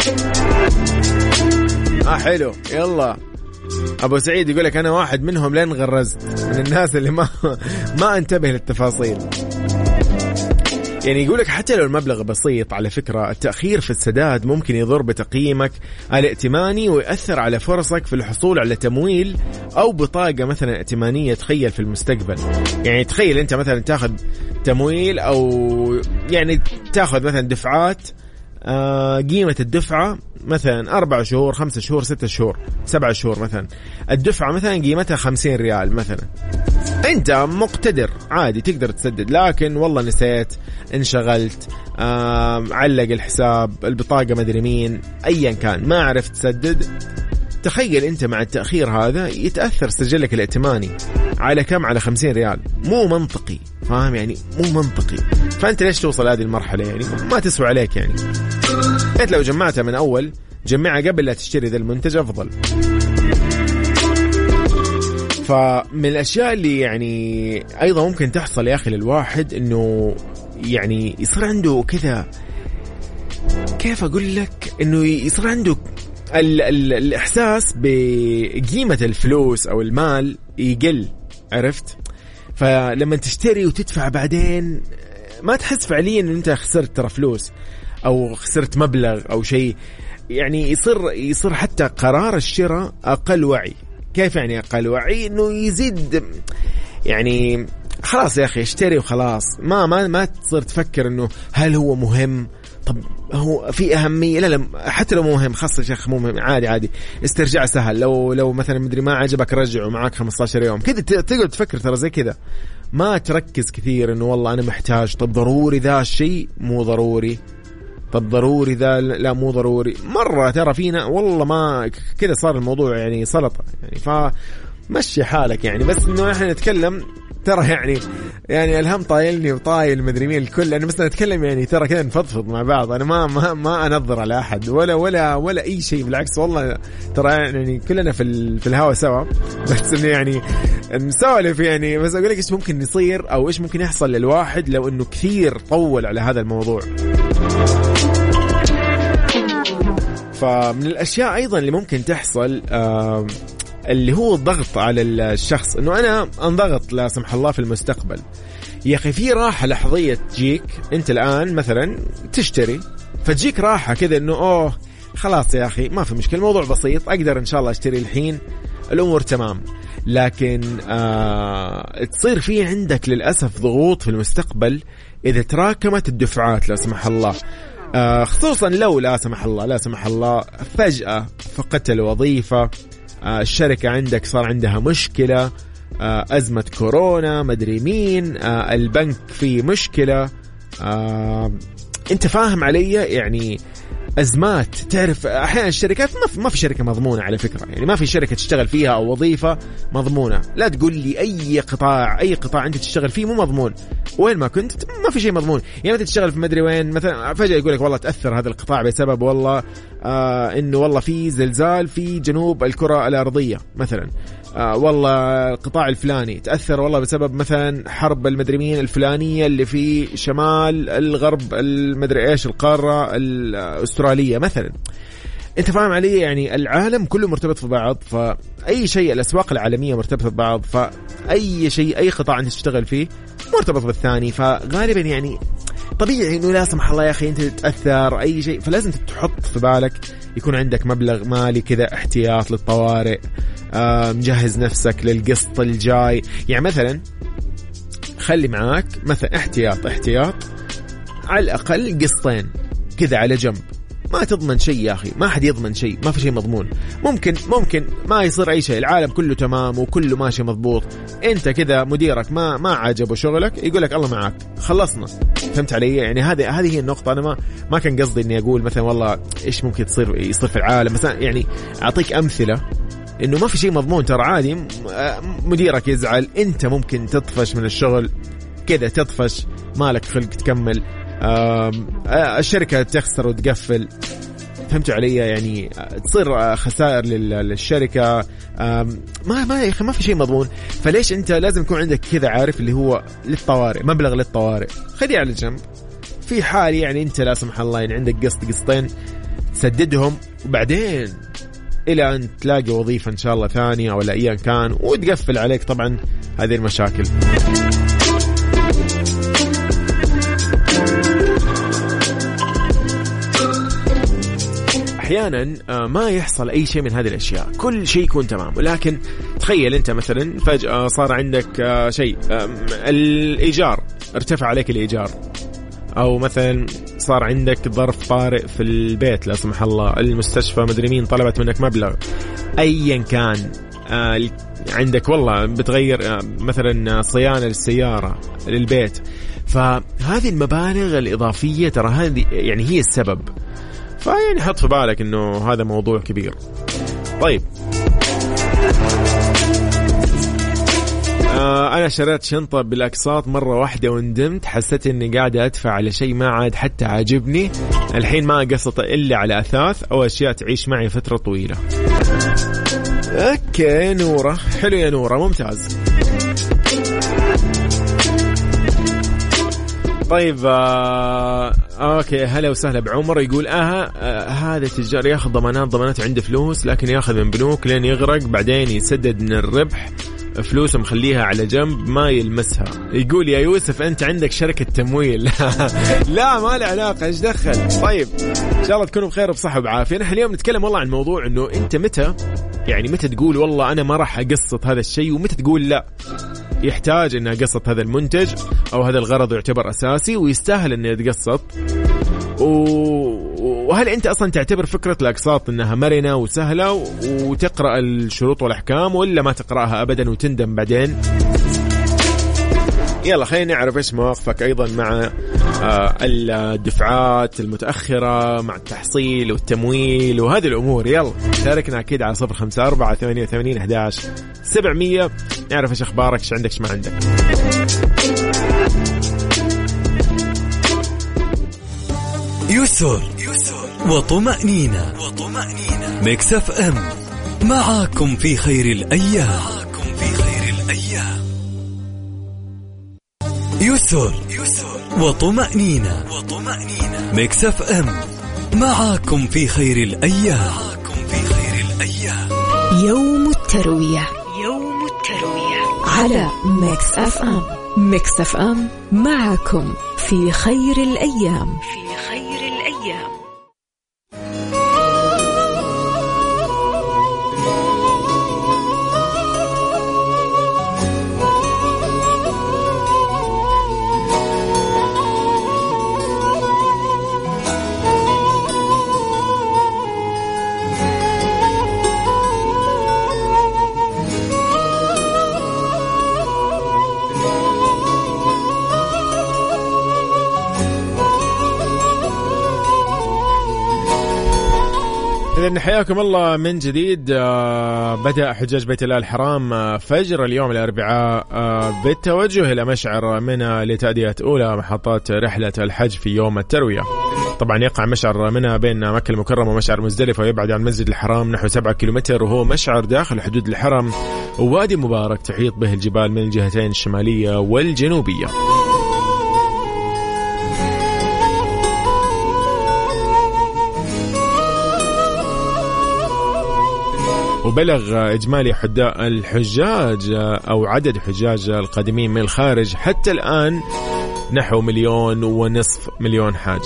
[SPEAKER 3] حلو. يلا أبو سعيد يقولك أنا واحد منهم لين غرزت، من الناس اللي ما انتبه للتفاصيل. يعني يقولك حتى لو المبلغ بسيط، على فكرة التأخير في السداد ممكن يضر بتقييمك الائتماني ويأثر على فرصك في الحصول على تمويل أو بطاقة مثلا ائتمانية. تخيل في المستقبل، يعني تخيل أنت مثلا تاخذ تمويل أو يعني تاخذ مثلا دفعات، قيمة الدفعة مثلا 4 شهور 5 شهور 6 شهور 7 شهور، مثلا الدفعة مثلا قيمتها 50 ريال مثلا، انت مقتدر عادي تقدر تسدد، لكن والله نسيت، انشغلت، علق الحساب، البطاقة مدري مين، ايا كان ما عرفت تسدد. تخيل انت مع التأخير هذا يتأثر سجلك الائتماني على كم؟ على 50 ريال. مو منطقي، فاهم يعني؟ مو منطقي. فانت ليش توصل هذه المرحلة؟ يعني ما تسوى عليك. يعني انت لو جمعتها من اول، جمعها قبل لا تشتري ذا المنتج افضل. فمن الاشياء اللي يعني ايضا ممكن تحصل يا اخي للواحد، انه يعني يصير عنده كذا، كيف اقول لك، انه يصير عنده الإحساس بقيمة الفلوس أو المال يقل، عرفت؟ فلما تشتري وتدفع بعدين ما تحس فعليا أن أنت خسرت ترى فلوس أو خسرت مبلغ أو شيء. يعني يصير حتى قرار الشراء أقل وعي. كيف يعني أقل وعي؟ إنه يزيد، يعني خلاص يا أخي اشتري وخلاص، ما تصير تفكر إنه هل هو مهم، طب هو في أهمية، لا حتى لو مهم خاصة شيخ مو مهم، عادي استرجاع سهل. لو مثلا مدري ما عجبك رجعه، معاك 15 يوم كذا، تقعد تفكر ترى زي كذا، ما تركز كثير إنه والله أنا محتاج، طب ضروري ذا الشيء، مو ضروري، طب ضروري ذا، لا مو ضروري مرة. ترى فينا والله ما كذا صار الموضوع يعني سلطة، يعني فمشي حالك يعني. بس إنه إحنا نتكلم ترى يعني الهم طايلني وطايل مدري مين الكل، أنا بس نتكلم يعني ترى كذا نفضفض مع بعض. أنا ما أنظر على أحد ولا أي شيء، بالعكس والله ترى يعني كلنا في الهوا سوا، بس إنه يعني نسولف يعني. بس أقول لك إيش ممكن يصير أو إيش ممكن يحصل للواحد لو إنه كثير طول على هذا الموضوع. فمن الأشياء أيضا اللي ممكن تحصل اللي هو الضغط على الشخص، انه انا انضغط لا سمح الله في المستقبل. يا اخي في راحه لحظيه تجيك انت الان مثلا تشتري، فتجيك راحه كذا انه خلاص يا اخي ما في مشكله، الموضوع بسيط، اقدر ان شاء الله اشتري الحين، الامور تمام. لكن تصير في عندك للاسف ضغوط في المستقبل اذا تراكمت الدفعات لا سمح الله، خصوصا لو لا سمح الله فجأة فقدت الوظيفة، الشركة عندك صار عندها مشكلة، أزمة كورونا، مدري مين، البنك فيه مشكلة، أنت فاهم علي؟ يعني أزمات. تعرف أحيانا الشركات ما في شركة مضمونة على فكرة، يعني ما في شركة تشتغل فيها أو وظيفة مضمونة. لا تقول لي أي قطاع أنت تشتغل فيه مو مضمون، وين ما كنت ما في شيء مضمون. يعني أنت تشتغل في مدري وين مثلا، فجأة يقول لك والله تأثر هذا القطاع بسبب والله إنه والله في زلزال في جنوب الكرة الأرضية مثلا، والله القطاع الفلاني تأثر والله بسبب مثلا حرب المدري مين الفلانية اللي في شمال الغرب المدري إيش القارة الأسترالية مثلا. انت فاهم علي؟ يعني العالم كله مرتبط في بعض، فأي شيء الأسواق العالمية مرتبطة ببعض، فأي شيء أي قطاع انت تشتغل فيه مرتبط بالثاني. فغالبا يعني طبيعي انه لا سمح الله يا اخي انت تتأثر اي شيء، فلازم تحط في بالك يكون عندك مبلغ مالي كذا احتياط للطوارئ، مجهز نفسك للقسط الجاي. يعني مثلا خلي معاك مثلا احتياط على الأقل قسطين كذا على جنب. ما تضمن شيء يا أخي، ما حد يضمن شيء، ما في شيء مضمون. ممكن ما يصير أي شيء، العالم كله تمام وكله ماشي مضبوط، أنت كذا مديرك ما عجبه شغلك يقول لك الله معك، خلصنا. فهمت علي؟ يعني هذه هي النقطة. أنا ما كان قصدي إني أقول مثلا والله إيش ممكن يصير في العالم مثلا، يعني أعطيك أمثلة إنه ما في شيء مضمون. ترى عادي مديرك يزعل، أنت ممكن تطفش من الشغل كذا، تطفش مالك خلق تكمل، الشركة تخسر وتقفل. فهمتوا علي؟ يعني تصير خسائر للشركة. ما يا أخي ما في شيء مضمون. فليش أنت لازم يكون عندك كذا عارف اللي هو للطوارئ، مبلغ للطوارئ خليه على جنب في حال يعني أنت لا سمح الله يعني عندك قسطين تسددهم، وبعدين إلى أن تلاقي وظيفة إن شاء الله ثانية ولا أيا كان وتقفل عليك طبعا هذه المشاكل. أحيانا ما يحصل أي شيء من هذه الأشياء، كل شيء يكون تمام، ولكن تخيل أنت مثلا فجأة صار عندك شيء، الإيجار ارتفع عليك الإيجار، أو مثلا صار عندك ظرف طارئ في البيت لا سمح الله، المستشفى مدري مين طلبت منك مبلغ أيا كان، عندك والله بتغير مثلا صيانة للسيارة للبيت. فهذه المبالغ الإضافية ترى هذه يعني هي السبب. فيعني حط في بالك إنه هذا موضوع كبير. طيب أنا شريت شنطة بالأقساط مرة واحدة وندمت، حسيت إني قاعدة أدفع على شيء ما عاد حتى عاجبني، الحين ما أقسط إلا على أثاث أو أشياء تعيش معي فترة طويلة. أوكي نورة، حلو يا نورة، ممتاز. طيب اوكي هلا وسهلا بعمر، يقول هذا تجار ياخذ ضمانات عنده فلوس، لكن ياخذ من بنوك لين يغرق، بعدين يسدد من الربح فلوسه مخليها على جنب ما يلمسها. يقول يا يوسف انت عندك شركة تمويل. لا ما له علاقة، ايش دخل؟ طيب ان شاء الله تكونوا بخير وبصحة وبعافية. نحن اليوم نتكلم والله عن موضوع انه انت متى تقول والله انا ما راح اقسط هذا الشيء، ومتى تقول لا يحتاج ان اقسط هذا المنتج او هذا الغرض يعتبر اساسي ويستاهل ان يتقسط. وهل انت اصلا تعتبر فكرة الاقساط انها مرنة وسهلة وتقرأ الشروط والاحكام، ولا ما تقرأها ابدا وتندم بعدين؟ يلا خلينا نعرف ايش مواقفك ايضا مع الدفعات المتأخرة، مع التحصيل والتمويل وهذه الامور. يلا شاركنا اكيد على 0548811700 نعرف ايش اخبارك، ايش عندك ايش ما عندك.
[SPEAKER 4] يسر وطمأنينة ميكس اف ام معاكم في خير الأيام. يسر وطمأنينة ميكس اف ام معاكم في خير الأيام.
[SPEAKER 2] يوم التروية على ميكس اف ام. ميكس اف ام معاكم في خير الأيام.
[SPEAKER 3] إذن حياكم الله من جديد. بدأ حجاج بيت الله الحرام فجر اليوم الأربعاء بالتوجه إلى مشعر منى لتأدية أولى محطات رحلة الحج في يوم التروية. طبعا يقع مشعر منى بين مكة المكرمة ومشعر مزدلفة، ويبعد عن مسجد الحرام نحو 7 كيلومتر، وهو مشعر داخل حدود الحرم، ووادي مبارك تحيط به الجبال من الجهتين الشمالية والجنوبية. وبلغ إجمالي الحجاج أو عدد حجاج القادمين من الخارج حتى الآن نحو 1.5 مليون حاج.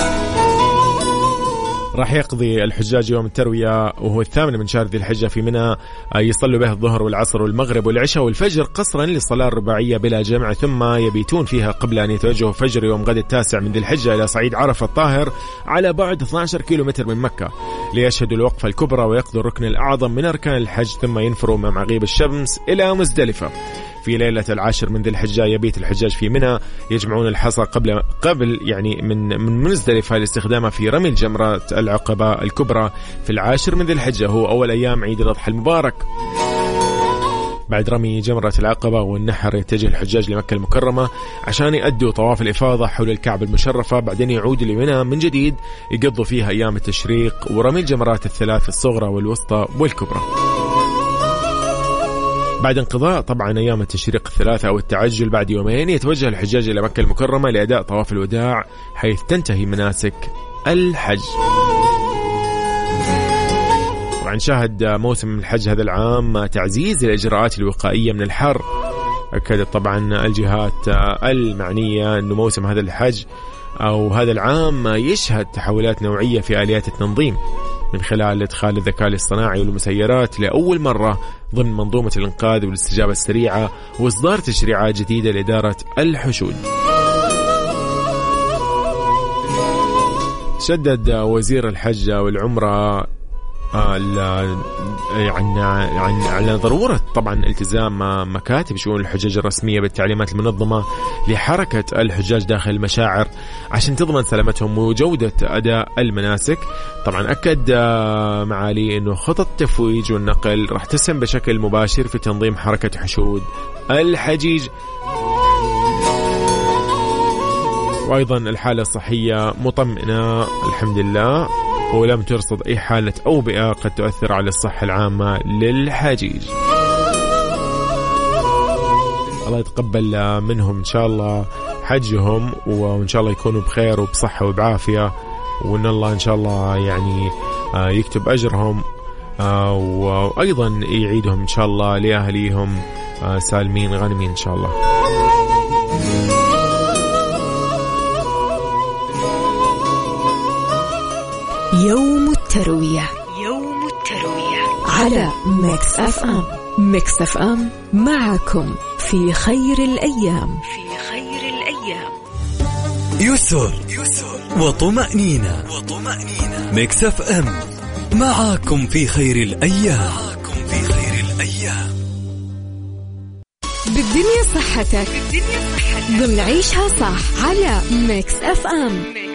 [SPEAKER 3] راح يقضي الحجاج يوم التروية وهو 8 من شهر ذي الحجة في منى، يصلوا به الظهر والعصر والمغرب والعشاء والفجر قصرا للصلاة الرباعية بلا جمع، ثم يبيتون فيها قبل أن يتوجهوا فجر يوم غد 9 من ذي الحجة إلى صعيد عرفة الطاهر على بعد 12 كيلومتر من مكة ليشهدوا الوقفة الكبرى ويقضوا الركن الأعظم من أركان الحج، ثم ينفروا مع مغيب الشمس إلى مزدلفة. في ليلة 10 من ذي الحجة يبيت الحجاج في منى، يجمعون الحصى قبل يعني من مزدلفة لاستخدامها في رمي الجمرة العقبة الكبرى في 10 من ذي الحجة، هو أول أيام عيد الأضحى المبارك. بعد رمي جمرة العقبة والنحر يتجه الحجاج لمكة المكرمة عشان يأدوا طواف الإفاضة حول الكعبة المشرفة، بعدين يعودوا لمنى من جديد يقضوا فيها أيام التشريق ورمي الجمرات الثلاث الصغرى والوسطى والكبرى. بعد انقضاء طبعا أيام التشريق الثلاثة أو التعجل بعد يومين يتوجه الحجاج إلى مكة المكرمة لأداء طواف الوداع حيث تنتهي مناسك الحج. طبعا شاهد موسم الحج هذا العام تعزيز الإجراءات الوقائية من الحر. أكدت طبعا الجهات المعنية أنه موسم هذا الحج أو هذا العام يشهد تحولات نوعية في آليات التنظيم من خلال إدخال الذكاء الاصطناعي والمسيرات لأول مرة ضمن منظومة الإنقاذ والاستجابة السريعة، وإصدار تشريعات جديدة لإدارة الحشود. شدد وزير الحج والعمرة على ضرورة طبعا التزام مكاتب شؤون الحجاج الرسمية بالتعليمات المنظمة لحركة الحجاج داخل المشاعر عشان تضمن سلامتهم وجودة أداء المناسك. طبعا أكد معالي أنه خطط التفويج والنقل راح تسهم بشكل مباشر في تنظيم حركة حشود الحجيج، وأيضا الحالة الصحية مطمئنة الحمد لله، ولم ترصد أي حالة أوبئة قد تؤثر على الصحة العامة للحجيج. الله يتقبل منهم إن شاء الله حجهم، وإن شاء الله يكونوا بخير وبصحة وبعافية، وإن الله إن شاء الله يعني يكتب أجرهم وأيضا يعيدهم إن شاء الله لأهليهم سالمين غانمين إن شاء الله.
[SPEAKER 2] يوم التروية على ميكس اف ام. ميكس اف ام معكم في خير الأيام.
[SPEAKER 4] يسر وطمأنينة. ميكس اف ام معكم في خير الأيام.
[SPEAKER 2] بالدنيا صحتك ضمن عيشها صح على ميكس اف ام.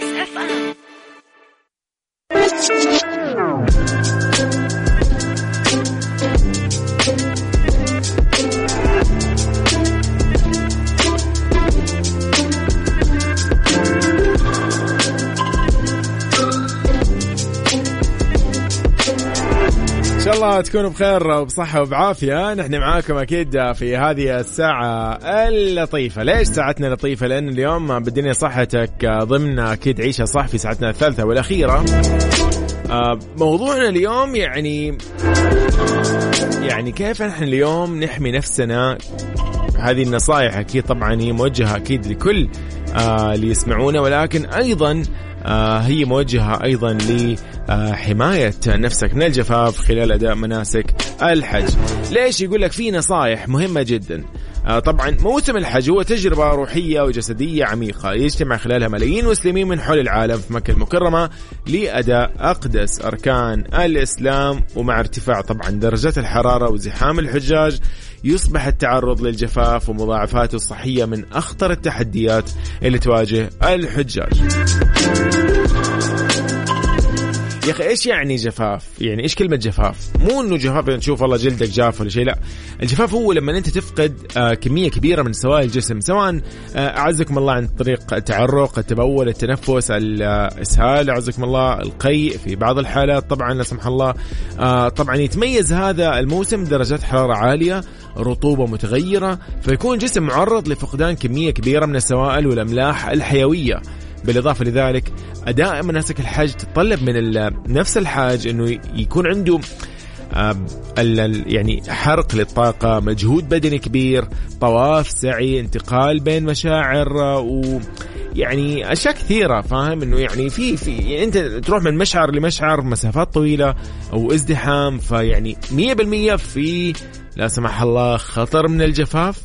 [SPEAKER 3] إن شاء الله تكونوا بخير وبصحة وبعافية. نحن معاكم أكيد في هذه الساعة اللطيفة. ليش ساعتنا لطيفة؟ لأن اليوم بالدنيا صحتك ضمن أكيد عيشها صح في ساعتنا الثالثة والأخيرة. موضوعنا اليوم يعني كيف نحن اليوم نحمي نفسنا. هذه النصائح أكيد طبعا هي موجهة أكيد لكل اللي يسمعونا، ولكن أيضا هي موجهة أيضا لحماية نفسك من الجفاف خلال أداء مناسك الحج. ليش؟ يقول لك في نصائح مهمة جدا. طبعا موسم الحج هو تجربة روحية وجسدية عميقة يجتمع خلالها ملايين مسلمين من حول العالم في مكة المكرمة لأداء أقدس أركان الإسلام. ومع ارتفاع طبعا درجات الحرارة وزحام الحجاج يصبح التعرض للجفاف ومضاعفاته الصحية من أخطر التحديات اللي تواجه الحجاج. يا أخي إيش يعني جفاف؟ يعني إيش كلمة جفاف؟ مو إنه جفاف نشوف والله جلدك جاف ولا شيء، لا. الجفاف هو لما أنت تفقد كمية كبيرة من سوائل الجسم، سواء أعزكم الله عن طريق التعرق، التبول، التنفس، الإسهال، أعزكم الله القيء في بعض الحالات طبعا لا سمح الله. طبعا يتميز هذا الموسم درجات حرارة عالية، رطوبة متغيرة، فيكون جسم معرض لفقدان كمية كبيرة من السوائل والأملاح الحيوية. بالإضافة لذلك أداء مناسك الحج تتطلب من نفس الحاج أنه يكون عنده يعني حرق للطاقة، مجهود بدني كبير، طواف، سعي، انتقال بين مشاعر، ويعني أشياء كثيرة. فاهم أنه يعني في يعني أنت تروح من مشعر لمشعر مسافات طويلة أو ازدحام، فيعني 100% في لا سمح الله خطر من الجفاف،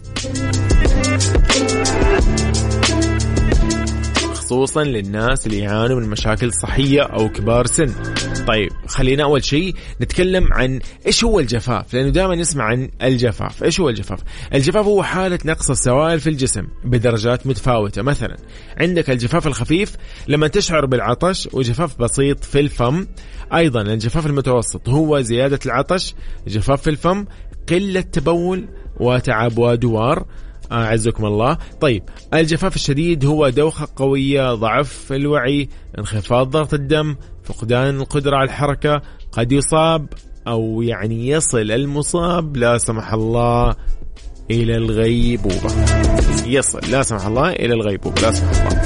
[SPEAKER 3] خصوصا للناس اللي يعانوا من مشاكل صحية أو كبار سن. طيب خلينا أول شيء نتكلم عن إيش هو الجفاف، لأنه دائما نسمع عن الجفاف. إيش هو الجفاف؟ الجفاف هو حالة نقص السوائل في الجسم بدرجات متفاوتة. مثلا عندك الجفاف الخفيف لما تشعر بالعطش، وجفاف بسيط في الفم. أيضا الجفاف المتوسط هو زيادة العطش، جفاف في الفم، قلة تبول وتعب ودوار أعزكم الله. طيب الجفاف الشديد هو دوخة قوية، ضعف في الوعي، انخفاض ضغط الدم، فقدان القدرة على الحركة، قد يصاب أو يعني يصل المصاب لا سمح الله إلى الغيبوبة. يصل لا سمح الله إلى الغيبوبة لا سمح الله.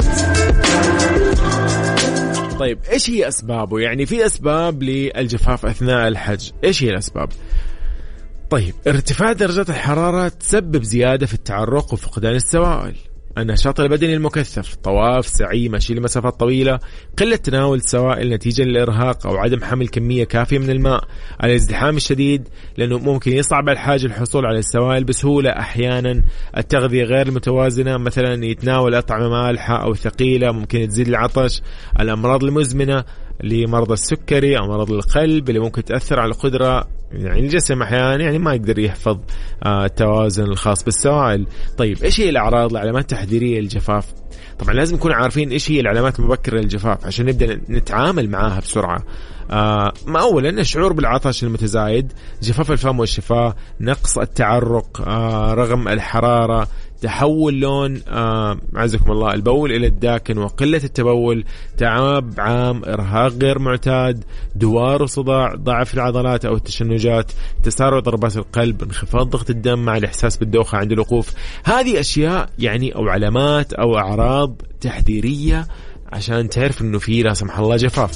[SPEAKER 3] طيب إيش هي أسبابه؟ يعني في أسباب للجفاف أثناء الحج. إيش هي الأسباب؟ طيب ارتفاع درجات الحرارة تسبب زيادة في التعرق وفقدان السوائل، النشاط البدني المكثف، طواف، سعي، مشي لمسافات طويلة، قلة تناول السوائل نتيجة للإرهاق أو عدم حمل كمية كافية من الماء، الازدحام الشديد لأنه ممكن يصعب على الحاج الحصول على السوائل بسهولة، أحيانا التغذية غير المتوازنة، مثلا يتناول أطعمة مالحة أو ثقيلة ممكن تزيد العطش، الأمراض المزمنة لمرضى السكري أو مرض القلب اللي ممكن تأثر على القدرة يعني الجسم أحيانا يعني ما يقدر يحفظ التوازن الخاص بالسوائل. طيب إيش هي الأعراض العلامات التحذيرية للجفاف؟ طبعا لازم نكون عارفين إيش هي العلامات المبكرة للجفاف عشان نبدأ نتعامل معاها بسرعة. ما أولا الشعور بالعطش المتزايد، جفاف الفم والشفاه، نقص التعرق رغم الحرارة، تحول لون عزكم الله البول إلى الداكن وقلة التبول، تعب عام، إرهاق غير معتاد، دوار وصداع، ضعف العضلات أو التشنجات، تسارع ضربات القلب، انخفاض ضغط الدم مع الإحساس بالدوخة عند الوقوف. هذه أشياء يعني أو علامات أو أعراض تحذيرية عشان تعرف إنه في لا سمح الله جفاف.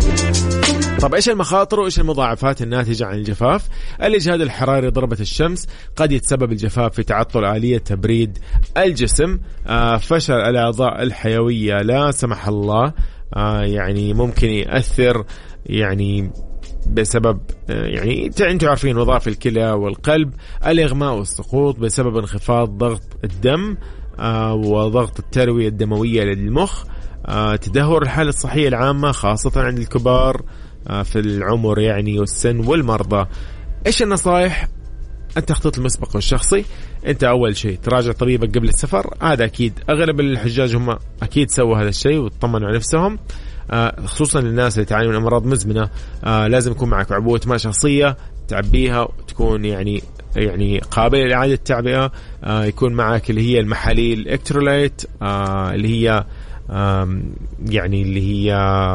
[SPEAKER 3] طب إيش المخاطر وإيش المضاعفات الناتجة عن الجفاف؟ الإجهاد الحراري، ضربة الشمس، قد يتسبب الجفاف في تعطل آلية تبريد الجسم، فشل الأعضاء الحيوية لا سمح الله، يعني ممكن يأثر يعني بسبب يعني أنتم عارفين وظائف الكلى والقلب، الإغماء والسقوط بسبب انخفاض ضغط الدم وضغط التروية الدموية للمخ، تدهور الحالة الصحية العامة خاصة عند الكبار في العمر يعني والسن والمرضى. إيش النصائح؟ التخطيط المسبق والشخصي، أنت أول شيء تراجع طبيبك قبل السفر، هذا أكيد أغلب الحجاج هم أكيد سووا هذا الشيء وتطمنوا على نفسهم، خصوصا للناس اللي تعاني من أمراض مزمنة. لازم يكون معك عبوة ماء شخصية تعبيها وتكون يعني قابلة لإعادة التعبئة، يكون معك اللي هي المحاليل الإلكترولايت اللي هي يعني اللي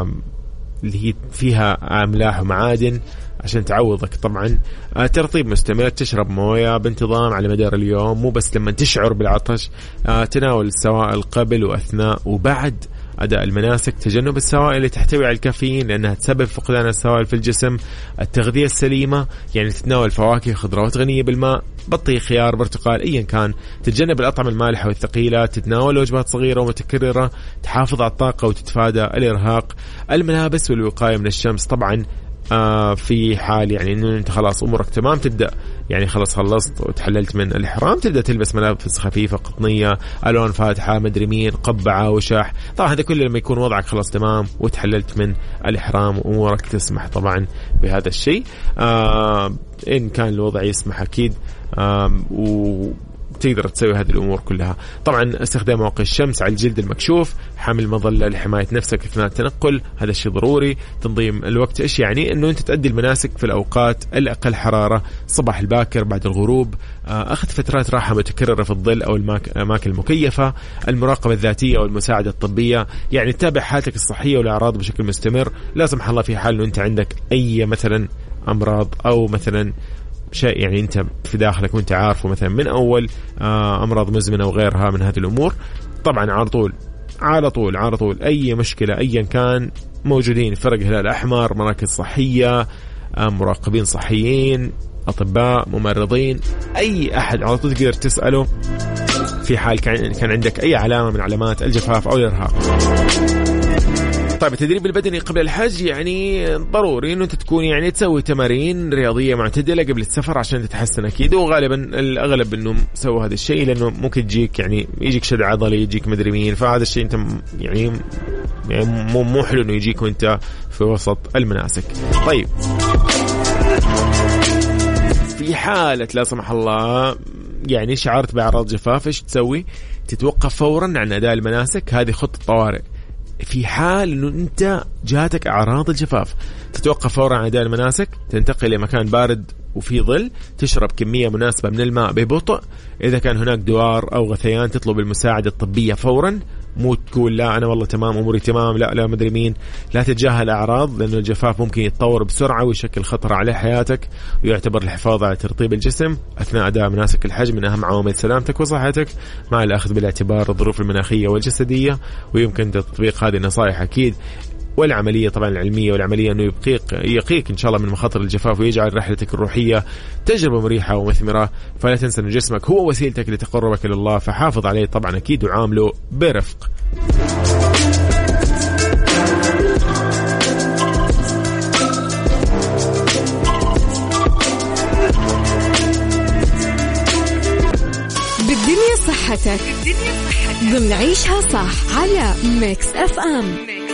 [SPEAKER 3] هي فيها أملاح ومعادن عشان تعوضك. طبعا ترطيب مستمر، تشرب موية بانتظام على مدار اليوم، مو بس لما تشعر بالعطش، تناول السوائل قبل وأثناء وبعد أداء المناسك، تجنب السوائل اللي تحتوي على الكافيين لأنها تسبب فقدان السوائل في الجسم، التغذية السليمة يعني تتناول فواكه خضروات غنية بالماء، بطيخ، خيار، برتقال، أيا كان، تتجنب الأطعمة المالحة والثقيلة، تتناول وجبات صغيرة ومتكررة، تحافظ على الطاقة وتتفادى الإرهاق، الملابس والوقاية من الشمس. طبعا في حال يعني انه انت خلاص امورك تمام، تبدا يعني خلاص خلصت وتحللت من الاحرام، تبدا تلبس ملابس خفيفه قطنيه الوان فاتحه مدري مين، قبعه وشاح. طبعا هذا كله لما يكون وضعك خلاص تمام وتحللت من الاحرام وامورك تسمح طبعا بهذا الشيء، ان كان الوضع يسمح اكيد، تقدر تسوي هذه الأمور كلها. طبعا استخدام مواقي الشمس على الجلد المكشوف، حمل مظلة لحماية نفسك أثناء التنقل، هذا الشيء ضروري. تنظيم الوقت، إيش يعني؟ إنه أنت تؤدي المناسك في الأوقات الأقل حرارة، صباح الباكر، بعد الغروب، أخذ فترات راحة متكررة في الظل أو الأماكن المكيفة، المراقبة الذاتية والمساعدة الطبية، يعني تتابع حالتك الصحية والأعراض بشكل مستمر. لا سمح الله في حال إنه أنت عندك أي مثلا أمراض أو مثلا شيء يعني أنت في داخلك وأنت عارفه مثلا من أول، أمراض مزمنة وغيرها من هذه الأمور، طبعا على طول أي مشكلة أيا كان موجودين فرق هلال الأحمر، مراكز صحية، مراقبين صحيين، أطباء، ممرضين، أي أحد على طول تقدر تسأله في حال كان عندك أي علامة من علامات الجفاف أو الإرهاق. طيب التدريب البدني قبل الحج يعني ضروري انه انت تكون يعني تسوي تمارين رياضيه معتدله قبل السفر عشان تتحسن اكيد، وغالبا الاغلب انهم سووا هذا الشيء لانه ممكن تجيك يعني يجيك شد عضلي، يجيك مدري مين، فهذا الشيء انت يعني مو حلو انه يجيك وانت في وسط المناسك. طيب في حاله لا سمح الله يعني شعرت باعراض جفاف، ايش تسوي؟ تتوقف فورا عن اداء المناسك، هذه خطه طوارئ. في حال انه انت جاتك اعراض الجفاف تتوقف فورا عن اداء المناسك، تنتقل الى مكان بارد وفي ظل، تشرب كمية مناسبة من الماء ببطء، إذا كان هناك دوار أو غثيان تطلب المساعدة الطبية فورا، مو تقول لا أنا والله تمام أموري تمام، لا مدري مين. لا تتجاهل أعراض، لأنه الجفاف ممكن يتطور بسرعة ويشكل خطر على حياتك، ويعتبر الحفاظ على ترطيب الجسم أثناء أداء مناسك الحج من أهم عوامل سلامتك وصحتك، مع الأخذ بالاعتبار الظروف المناخية والجسدية. ويمكن تطبيق هذه النصائح أكيد، والعملية طبعا العلمية والعملية أنه يقيك إن شاء الله من مخاطر الجفاف، ويجعل رحلتك الروحية تجربة مريحة ومثمرة. فلا تنسى أن جسمك هو وسيلتك لتقربك إلى الله، فحافظ عليه طبعا أكيد وعامله برفق.
[SPEAKER 2] بالدنيا صحتك ضمن عيشها صح على ميكس اف ام.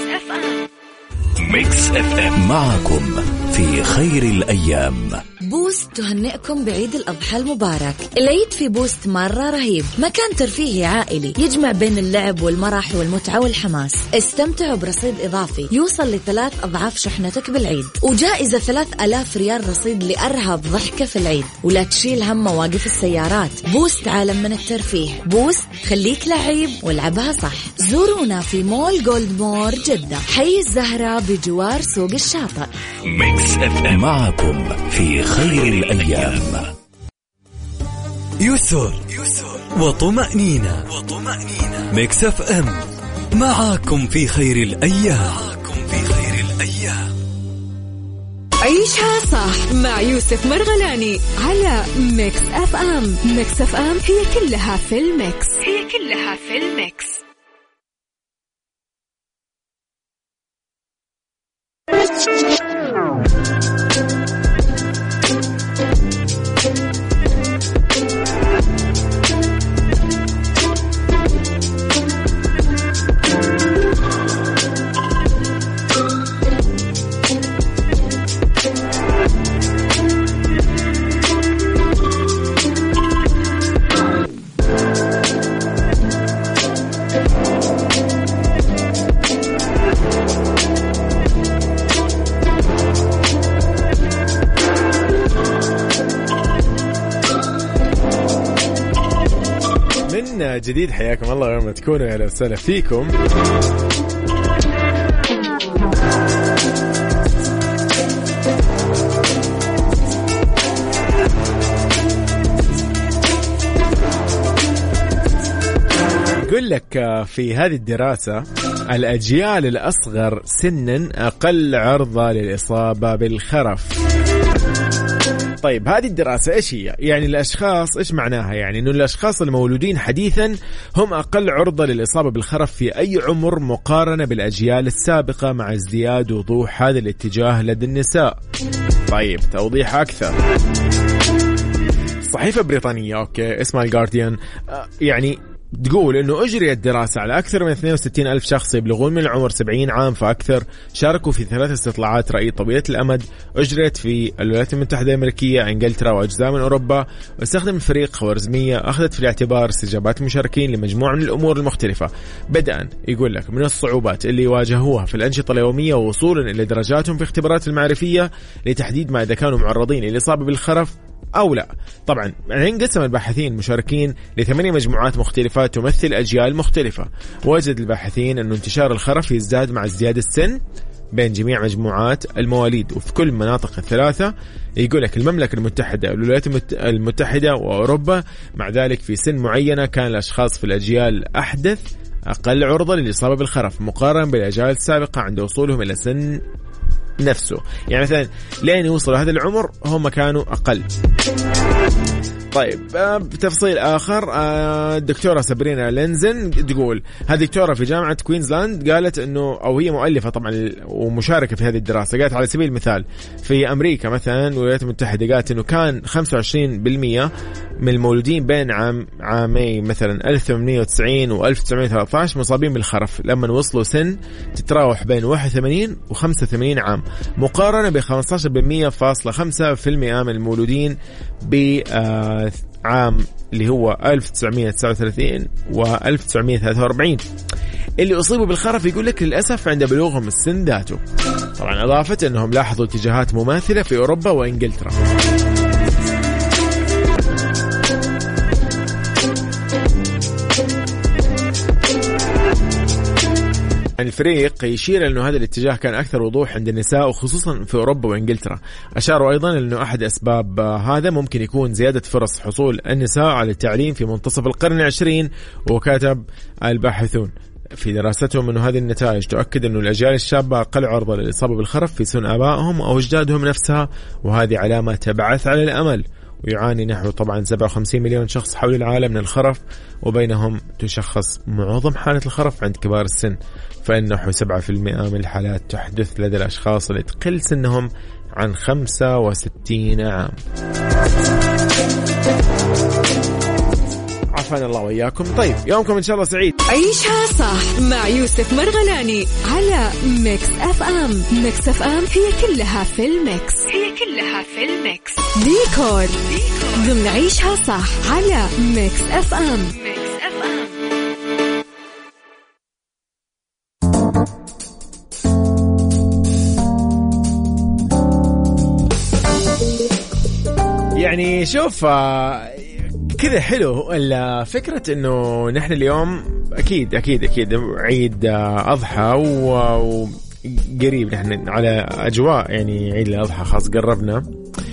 [SPEAKER 4] ميكس اف ام معكم في خير الأيام.
[SPEAKER 5] بوست تهنئكم بعيد الأضحى المبارك. العيد في بوست مرة رهيب، مكان ترفيهي عائلي يجمع بين اللعب والمرح والمتعة والحماس. استمتعوا برصيد إضافي يوصل ل3 أضعاف شحنتك بالعيد، وجائزة 3000 ريال رصيد لأرهب ضحكة في العيد. ولا تشيل هم مواقف السيارات. بوست عالم من الترفيه. بوست خليك لعيب والعبها صح. زورونا في مول جولد مور جدة، حي الزهرة بجوار سوق الشاطئ.
[SPEAKER 4] ميكس اف ام معكم في خير الأيام. يسر وطمأنينة. ميكس اف ام معكم في خير الأيام.
[SPEAKER 2] عيشها صح مع يوسف مرغلاني على ميكس اف ام. ميكس اف ام هي كلها في الميكس.
[SPEAKER 3] جديد حياكم الله وين ما تكونوا، يا وسهلا فيكم. يقول لك في هذه الدراسة الأجيال الأصغر سنا أقل عرضة للإصابة بالخرف. طيب هذه الدراسة إيش هي؟ يعني الأشخاص إيش معناها؟ يعني إنه الأشخاص المولودين حديثا هم أقل عرضة للإصابة بالخرف في أي عمر مقارنة بالأجيال السابقة، مع ازدياد وضوح هذا الاتجاه لدى النساء. طيب توضيح أكثر. صحيفة بريطانية اسمها الجارديان يعني تقول أنه أجريت دراسة على أكثر من 62 ألف شخص يبلغون من العمر 70 عام فأكثر، شاركوا في 3 استطلاعات رأي طويلة الأمد أجريت في الولايات المتحدة الأمريكية، إنجلترا وأجزاء من أوروبا. واستخدم الفريق خوارزمية أخذت في الاعتبار استجابات المشاركين لمجموعة من الأمور المختلفة، بدءا يقول لك من الصعوبات اللي يواجهوها في الأنشطة اليومية، ووصولا إلى درجاتهم في اختبارات المعرفية لتحديد ما إذا كانوا معرضين للإصابة بالخرف أو لا. طبعا انقسم الباحثين المشاركين ل8 مجموعات مختلفة تمثل أجيال مختلفة. وجد الباحثين أن انتشار الخرف يزداد مع ازدياد السن بين جميع مجموعات المواليد وفي كل المناطق الثلاثة. يقول لك المملكة المتحدة، الولايات المتحدة وأوروبا. مع ذلك في سن معينة كان الأشخاص في الأجيال الأحدث أقل عرضة للإصابة بالخرف مقارنة بالأجيال السابقة عند وصولهم إلى سن نفسه. يعني مثلا لين يوصلوا هذا العمر هم كانوا أقل. طيب بتفصيل آخر، الدكتورة سابرينا لينزن تقول هذه دكتورة في جامعة كوينزلاند، قالت أنه أو هي مؤلفة طبعا ومشاركة في هذه الدراسة. قالت على سبيل المثال في أمريكا مثلا الولايات المتحدة، قالت أنه كان 25% من المولودين بين عامي مثلا 1890 و 1913 مصابين بالخرف لما وصلوا سن تتراوح بين 81 و 85 عام، مقارنة ب 15.5% من المولودين عام اللي هو 1939 و 1943 اللي أصيبوا بالخرف. يقول لك للأسف عند بلوغهم السن ذاته. طبعا أضافت أنهم لاحظوا اتجاهات مماثلة في أوروبا وإنجلترا. الفريق يشير أنه هذا الاتجاه كان أكثر وضوح عند النساء وخصوصا في أوروبا وإنجلترا. أشاروا أيضا أنه أحد أسباب هذا ممكن يكون زيادة فرص حصول النساء على التعليم في منتصف القرن العشرين. وكتب الباحثون في دراستهم أنه هذه النتائج تؤكد أنه الأجيال الشابة أقل عرضة للإصابة بالخرف في سن آبائهم أو أجدادهم نفسها، وهذه علامة تبعث على الأمل. ويعاني نحو طبعا 57 مليون شخص حول العالم من الخرف، وبينهم تشخص معظم حالة الخرف عند كبار السن، فإنه 7% من الحالات تحدث لدى الأشخاص اللي تقل سنهم عن 65 عام. عافانا الله وإياكم. طيب يومكم إن شاء الله سعيد.
[SPEAKER 2] عيشها صح مع يوسف مرغلاني على ميكس أف أم. ميكس أف أم هي كلها في الميكس، هي كلها في الميكس. ديكور ضمن عيشها صح على ميكس أف أم. ميكس أف أم.
[SPEAKER 3] يعني شوف كذا حلو الفكرة انه نحن اليوم اكيد عيد اضحى وقريب نحن على اجواء يعني عيد الاضحى خاص قربنا،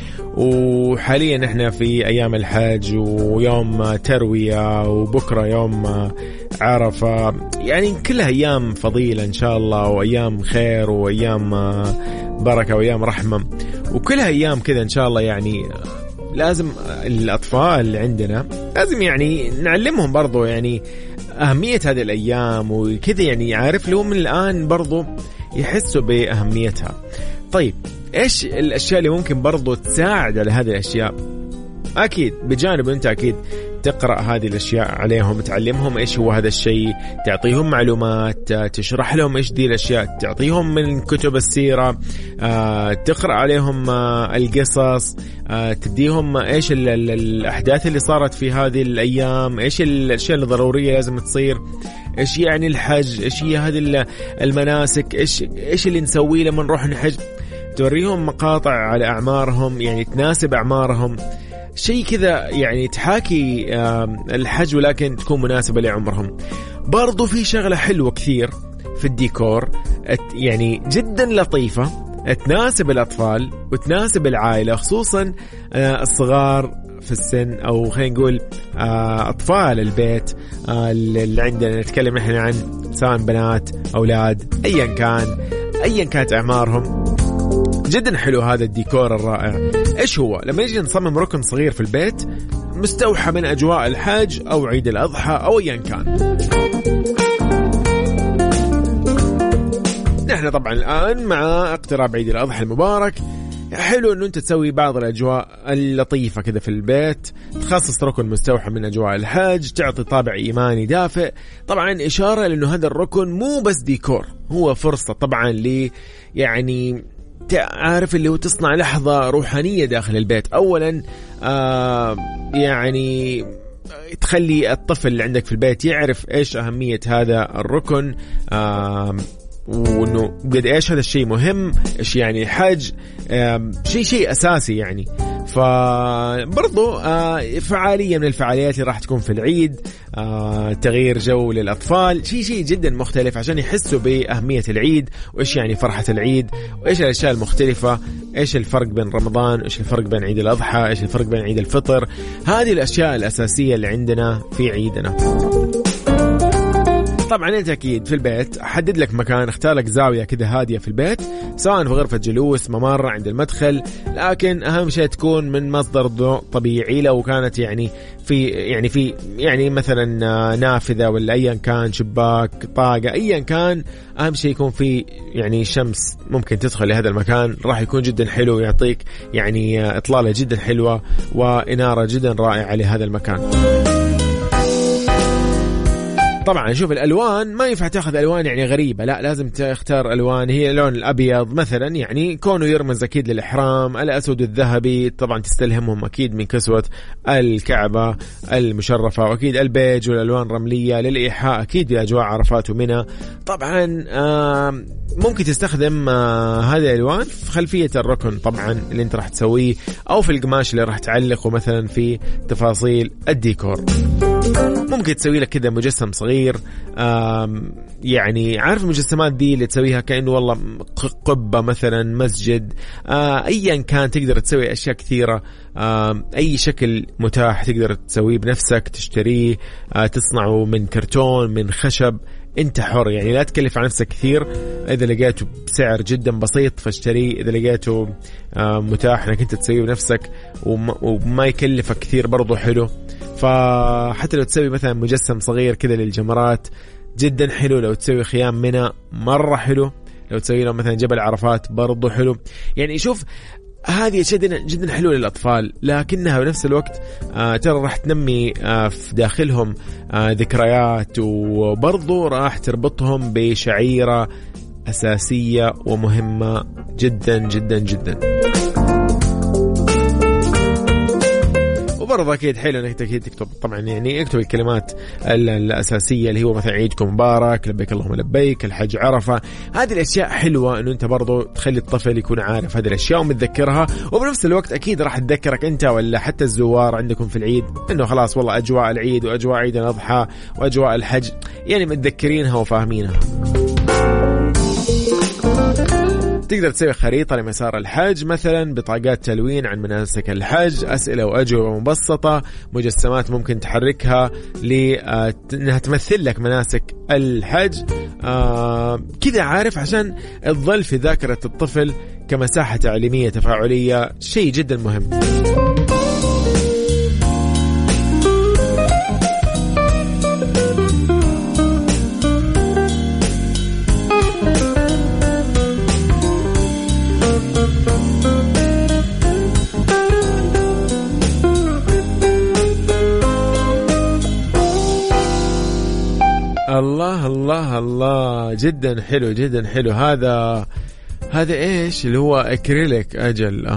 [SPEAKER 3] وحاليا نحن في ايام الحج ويوم تروية وبكرة يوم عرفة، يعني كلها ايام فضيلة ان شاء الله وايام خير وايام بركة وايام رحمة، وكلها ايام كذا ان شاء الله. يعني لازم الأطفال اللي عندنا لازم يعني نعلمهم برضو يعني أهمية هذه الأيام وكذا، يعني عارف لهم من الآن برضو يحسوا بأهميتها. طيب إيش الأشياء اللي ممكن برضو تساعد على هذه الأشياء؟ أكيد بجانب أنت أكيد تقرأ هذه الأشياء عليهم، تعلمهم إيش هو هذا الشيء، تعطيهم معلومات، تشرح لهم إيش دي الأشياء، تعطيهم من كتب السيرة، تقرأ عليهم القصص، تديهم إيش الأحداث اللي صارت في هذه الأيام، إيش الأشياء الضرورية لازم تصير، إيش يعني الحج، إيش هي هذه المناسك، إيش اللي نسويه لما نروح نحج. توريهم مقاطع على أعمارهم يعني تناسب أعمارهم، شيء كذا يعني تحاكي الحج ولكن تكون مناسبة لعمرهم. برضو في شغلة حلوة كثير في الديكور يعني جدا لطيفة تناسب الأطفال وتناسب العائلة، خصوصا الصغار في السن، أو خلينا نقول أطفال البيت اللي عندنا. نتكلم إحنا عن سواء بنات أولاد أيا كانت أعمارهم. جدا حلو هذا الديكور الرائع. إيش هو؟ لما يجي نصمم ركن صغير في البيت مستوحى من أجواء الحج أو عيد الأضحى أو أيا كان. نحن طبعا الآن مع اقتراب عيد الأضحى المبارك، حلو أنه أنت تسوي بعض الأجواء اللطيفة كذا في البيت، تخصص ركن مستوحى من أجواء الحج، تعطي طابع إيماني دافئ. طبعا إشارة لأنه هذا الركن مو بس ديكور، هو فرصة طبعا يعني تعرف اللي هو تصنع لحظة روحانية داخل البيت. أولا يعني تخلي الطفل اللي عندك في البيت يعرف إيش أهمية هذا الركن، وإنه قد إيش هذا الشيء مهم، إيش يعني الحج شيء أساسي يعني. فبرضو فعالية من الفعاليات اللي راح تكون في العيد، تغيير جو للأطفال، شيء جدا مختلف عشان يحسوا بأهمية العيد وإيش يعني فرحة العيد وإيش الأشياء المختلفة، إيش الفرق بين رمضان، إيش الفرق بين عيد الأضحى، إيش الفرق بين عيد الفطر. هذه الأشياء الأساسية اللي عندنا في عيدنا. طبعا انت اكيد في البيت حدد لك مكان، اختار لك زاويه كذا هاديه في البيت، سواء في غرفه جلوس، ممر، عند المدخل، لكن اهم شيء تكون من مصدر ضوء طبيعي. لو كانت يعني مثلا نافذه ولا ايا كان، شباك، طاقه، ايا كان، اهم شيء يكون في يعني شمس ممكن تدخل لهذا المكان، راح يكون جدا حلو ويعطيك يعني اطلاله جدا حلوه واناره جدا رائعه لهذا المكان. طبعا شوف الألوان، ما ينفع تاخذ ألوان يعني غريبة، لا لازم تختار ألوان هي اللون الأبيض مثلا، يعني كونه يرمز أكيد للإحرام، الأسود الذهبي طبعا تستلهمهم أكيد من كسوة الكعبة المشرفة، وأكيد البيج والألوان الرملية للإيحاء أكيد بأجواء عرفات ومنى. طبعا ممكن تستخدم هذه الألوان في خلفية الركن طبعا اللي انت راح تسويه، أو في القماش اللي راح تعلقه مثلا في تفاصيل الديكور. ممكن تسوي لك كذا مجسم صغير، يعني عارف المجسمات دي اللي تسويها كأنه والله قبة مثلا، مسجد، أيا كان. تقدر تسوي أشياء كثيرة، أي شكل متاح تقدر تسويه بنفسك، تشتريه، تصنعه من كرتون، من خشب، انت حر يعني. لا تكلف على نفسك كثير. اذا لقيته بسعر جدا بسيط فاشتريه، اذا لقيته متاح انك انت تسويه بنفسك وما يكلفك كثير برضو حلو. فحتى لو تسوي مثلا مجسم صغير كذا للجمرات جدا حلو، لو تسوي خيام منى مرة حلو، لو تسوي له مثلا جبل عرفات برضو حلو. يعني شوف هذه أشياء جدا حلوة للأطفال، لكنها بنفس الوقت ترى راح تنمي في داخلهم ذكريات، وبرضو راح تربطهم بشعيرة أساسية ومهمة جدا جدا جدا. وبرضه أكيد حلو أنك تكتب طبعا، يعني اكتب الكلمات الأساسية اللي هو مثلا عيدكم مبارك، لبيك اللهم لبيك، الحج عرفة. هذه الأشياء حلوة أنه أنت برضه تخلي الطفل يكون عارف هذه الأشياء ومتذكرها، وبنفس الوقت أكيد راح تذكرك أنت ولا حتى الزوار عندكم في العيد أنه خلاص والله أجواء العيد وأجواء عيد الأضحى وأجواء الحج يعني متذكرينها وفاهمينها. تقدر تسوي خريطة لمسار الحج مثلا، بطاقات تلوين عن مناسك الحج، أسئلة وأجوبة مبسطة، مجسمات ممكن تحركها لأنها تمثل لك مناسك الحج، كذا عارف، عشان تظل في ذاكرة الطفل كمساحة تعليمية تفاعلية. شيء جدا مهم. الله الله الله، جدا حلو جدا حلو. هذا ايش اللي هو اكريليك؟ اجل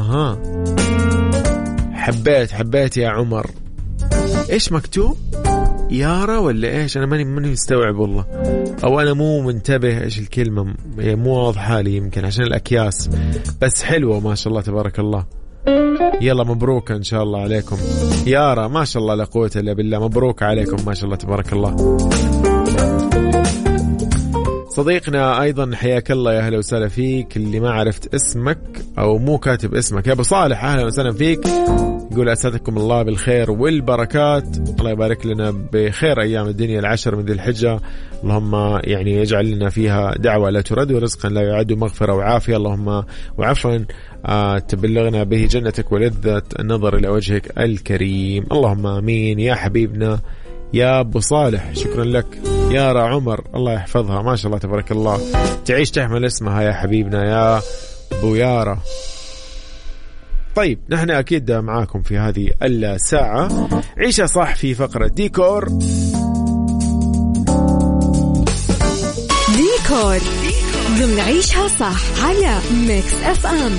[SPEAKER 3] حبيت يا عمر. ايش مكتوب؟ يارا ولا ايش؟ انا ماني مستوعب والله، او انا مو منتبه ايش الكلمة، هي مو واضحة لي يمكن عشان الاكياس، بس حلوة ما شاء الله تبارك الله. يلا مبروك ان شاء الله عليكم يارا، ما شاء الله لا قوة الا بالله، مبروك عليكم ما شاء الله تبارك الله. صديقنا أيضا حياك الله، يا أهلا وسهلا فيك. اللي ما عرفت اسمك أو مو كاتب اسمك، يا أبو صالح أهلا وسهلا فيك. يقول أسعدكم الله بالخير والبركات، الله يبارك لنا بخير أيام الدنيا العشر من ذي الحجة، اللهم يعني يجعل لنا فيها دعوة لا ترد ورزقا لا يعد ومغفرة وعافية، اللهم وعفوا تبلغنا به جنتك ولذة النظر إلى وجهك الكريم، اللهم آمين يا حبيبنا يا أبو صالح. شكرا لك. يارا عمر الله يحفظها ما شاء الله تبارك الله، تعيش تحمل اسمها يا حبيبنا يا أبو يارا. طيب نحن أكيد معاكم في هذه الساعة عيشة صح في فقرة ديكور
[SPEAKER 2] ضمن عيشها صح على ميكس اف ام.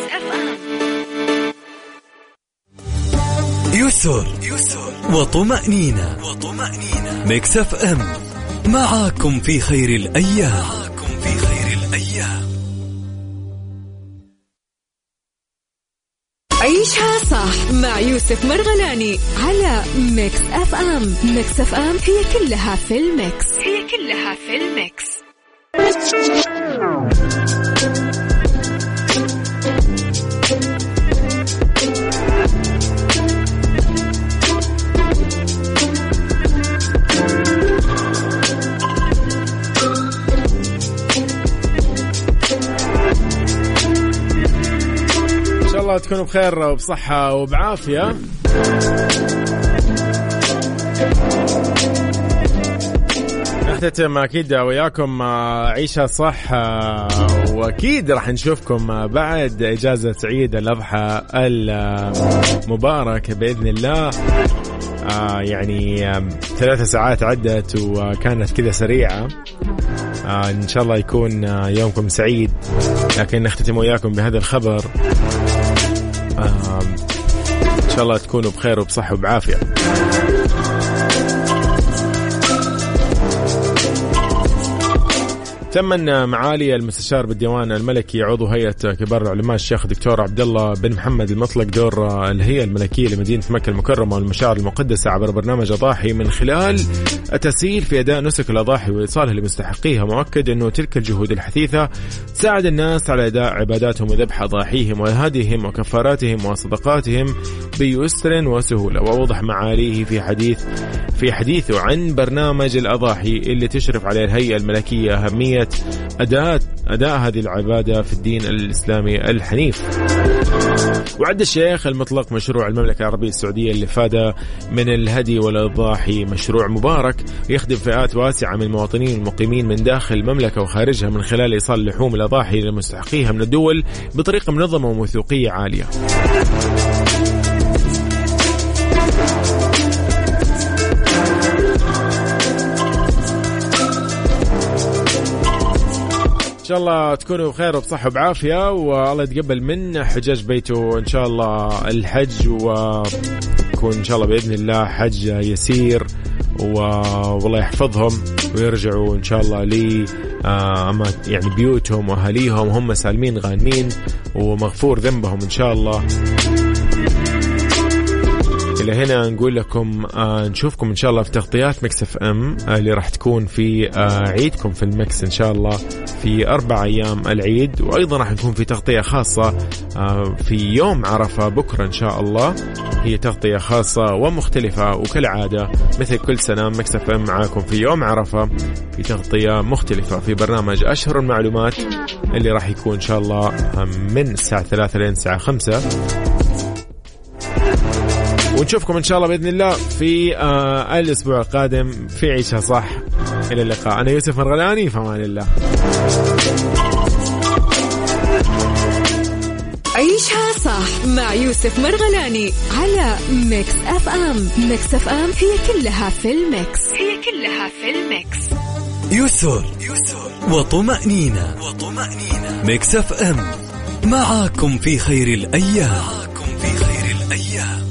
[SPEAKER 4] يسر وطمأنينة. ميكس اف ام معاكم في خير الأيام.
[SPEAKER 2] عيشها صح مع يوسف مرغلاني على ميكس اف ام. ميكس اف ام هي كلها في الميكس.
[SPEAKER 3] الله تكونوا بخير وبصحة وبعافية. نختتم أكيد وياكم عيشة صح، وأكيد راح نشوفكم بعد إجازة عيد الأضحى المبارك بإذن الله. يعني 3 ساعات عدت وكانت كذا سريعة، إن شاء الله يكون يومكم سعيد. لكن نختتم وياكم بهذا الخبر، إن شاء الله تكونوا بخير وبصحة وبعافية. ثمن معالي المستشار بالديوان الملكي عضو هيئة كبار العلماء الشيخ دكتور عبد الله بن محمد المطلق دور الهيئة الملكية لمدينة مكة المكرمة والمشاعر المقدسة عبر برنامج أضاحي من خلال التسهيل في أداء نسك الأضاحي وإيصالها لمستحقيها، مؤكد أنه تلك الجهود الحثيثة تساعد الناس على أداء عباداتهم وذبح أضاحيهم وهديهم وكفاراتهم وصدقاتهم بيسر وسهولة. وأوضح معاليه في حديثه عن برنامج الأضاحي اللي تشرف عليه الهيئة الملكية أهمية أداء هذه العبادة في الدين الإسلامي الحنيف. وعد الشيخ المطلق مشروع المملكة العربية السعودية الإفادة من الهدي والأضاحي مشروع مبارك يخدم فئات واسعة من المواطنين المقيمين من داخل المملكة وخارجها من خلال إيصال لحوم الأضاحي لمستحقيها من الدول بطريقة منظمة وموثوقية عالية. إن شاء الله تكونوا بخير وبصحة وبعافية، والله يتقبل من حجاج بيته إن شاء الله الحج، ويكون إن شاء الله بإذن الله حج يسير والله يحفظهم ويرجعوا إن شاء الله يعني بيوتهم وأهاليهم هم سالمين غانمين ومغفور ذنبهم إن شاء الله. إلى هنا نقول لكم نشوفكم إن شاء الله في تغطيات ميكس اف ام اللي راح تكون في عيدكم في الميكس إن شاء الله في 4 أيام العيد، وأيضا راح نكون في تغطية خاصة في يوم عرفة بكرة إن شاء الله. هي تغطية خاصة ومختلفة، وكالعادة مثل كل سنة ميكس اف ام معاكم في يوم عرفة في تغطية مختلفة في برنامج أشهر المعلومات اللي راح يكون إن شاء الله من الساعة 3 لين الساعة 5. ونشوفكم إن شاء الله بإذن الله في الأسبوع القادم في عيشها صح. إلى اللقاء، أنا يوسف مرغلاني، في أمان الله.
[SPEAKER 2] عيشها صح مع يوسف مرغلاني على ميكس اف ام. ميكس اف ام هي كلها في الميكس،
[SPEAKER 4] يسر وطمأنينة. ميكس اف ام معاكم في خير الأيام.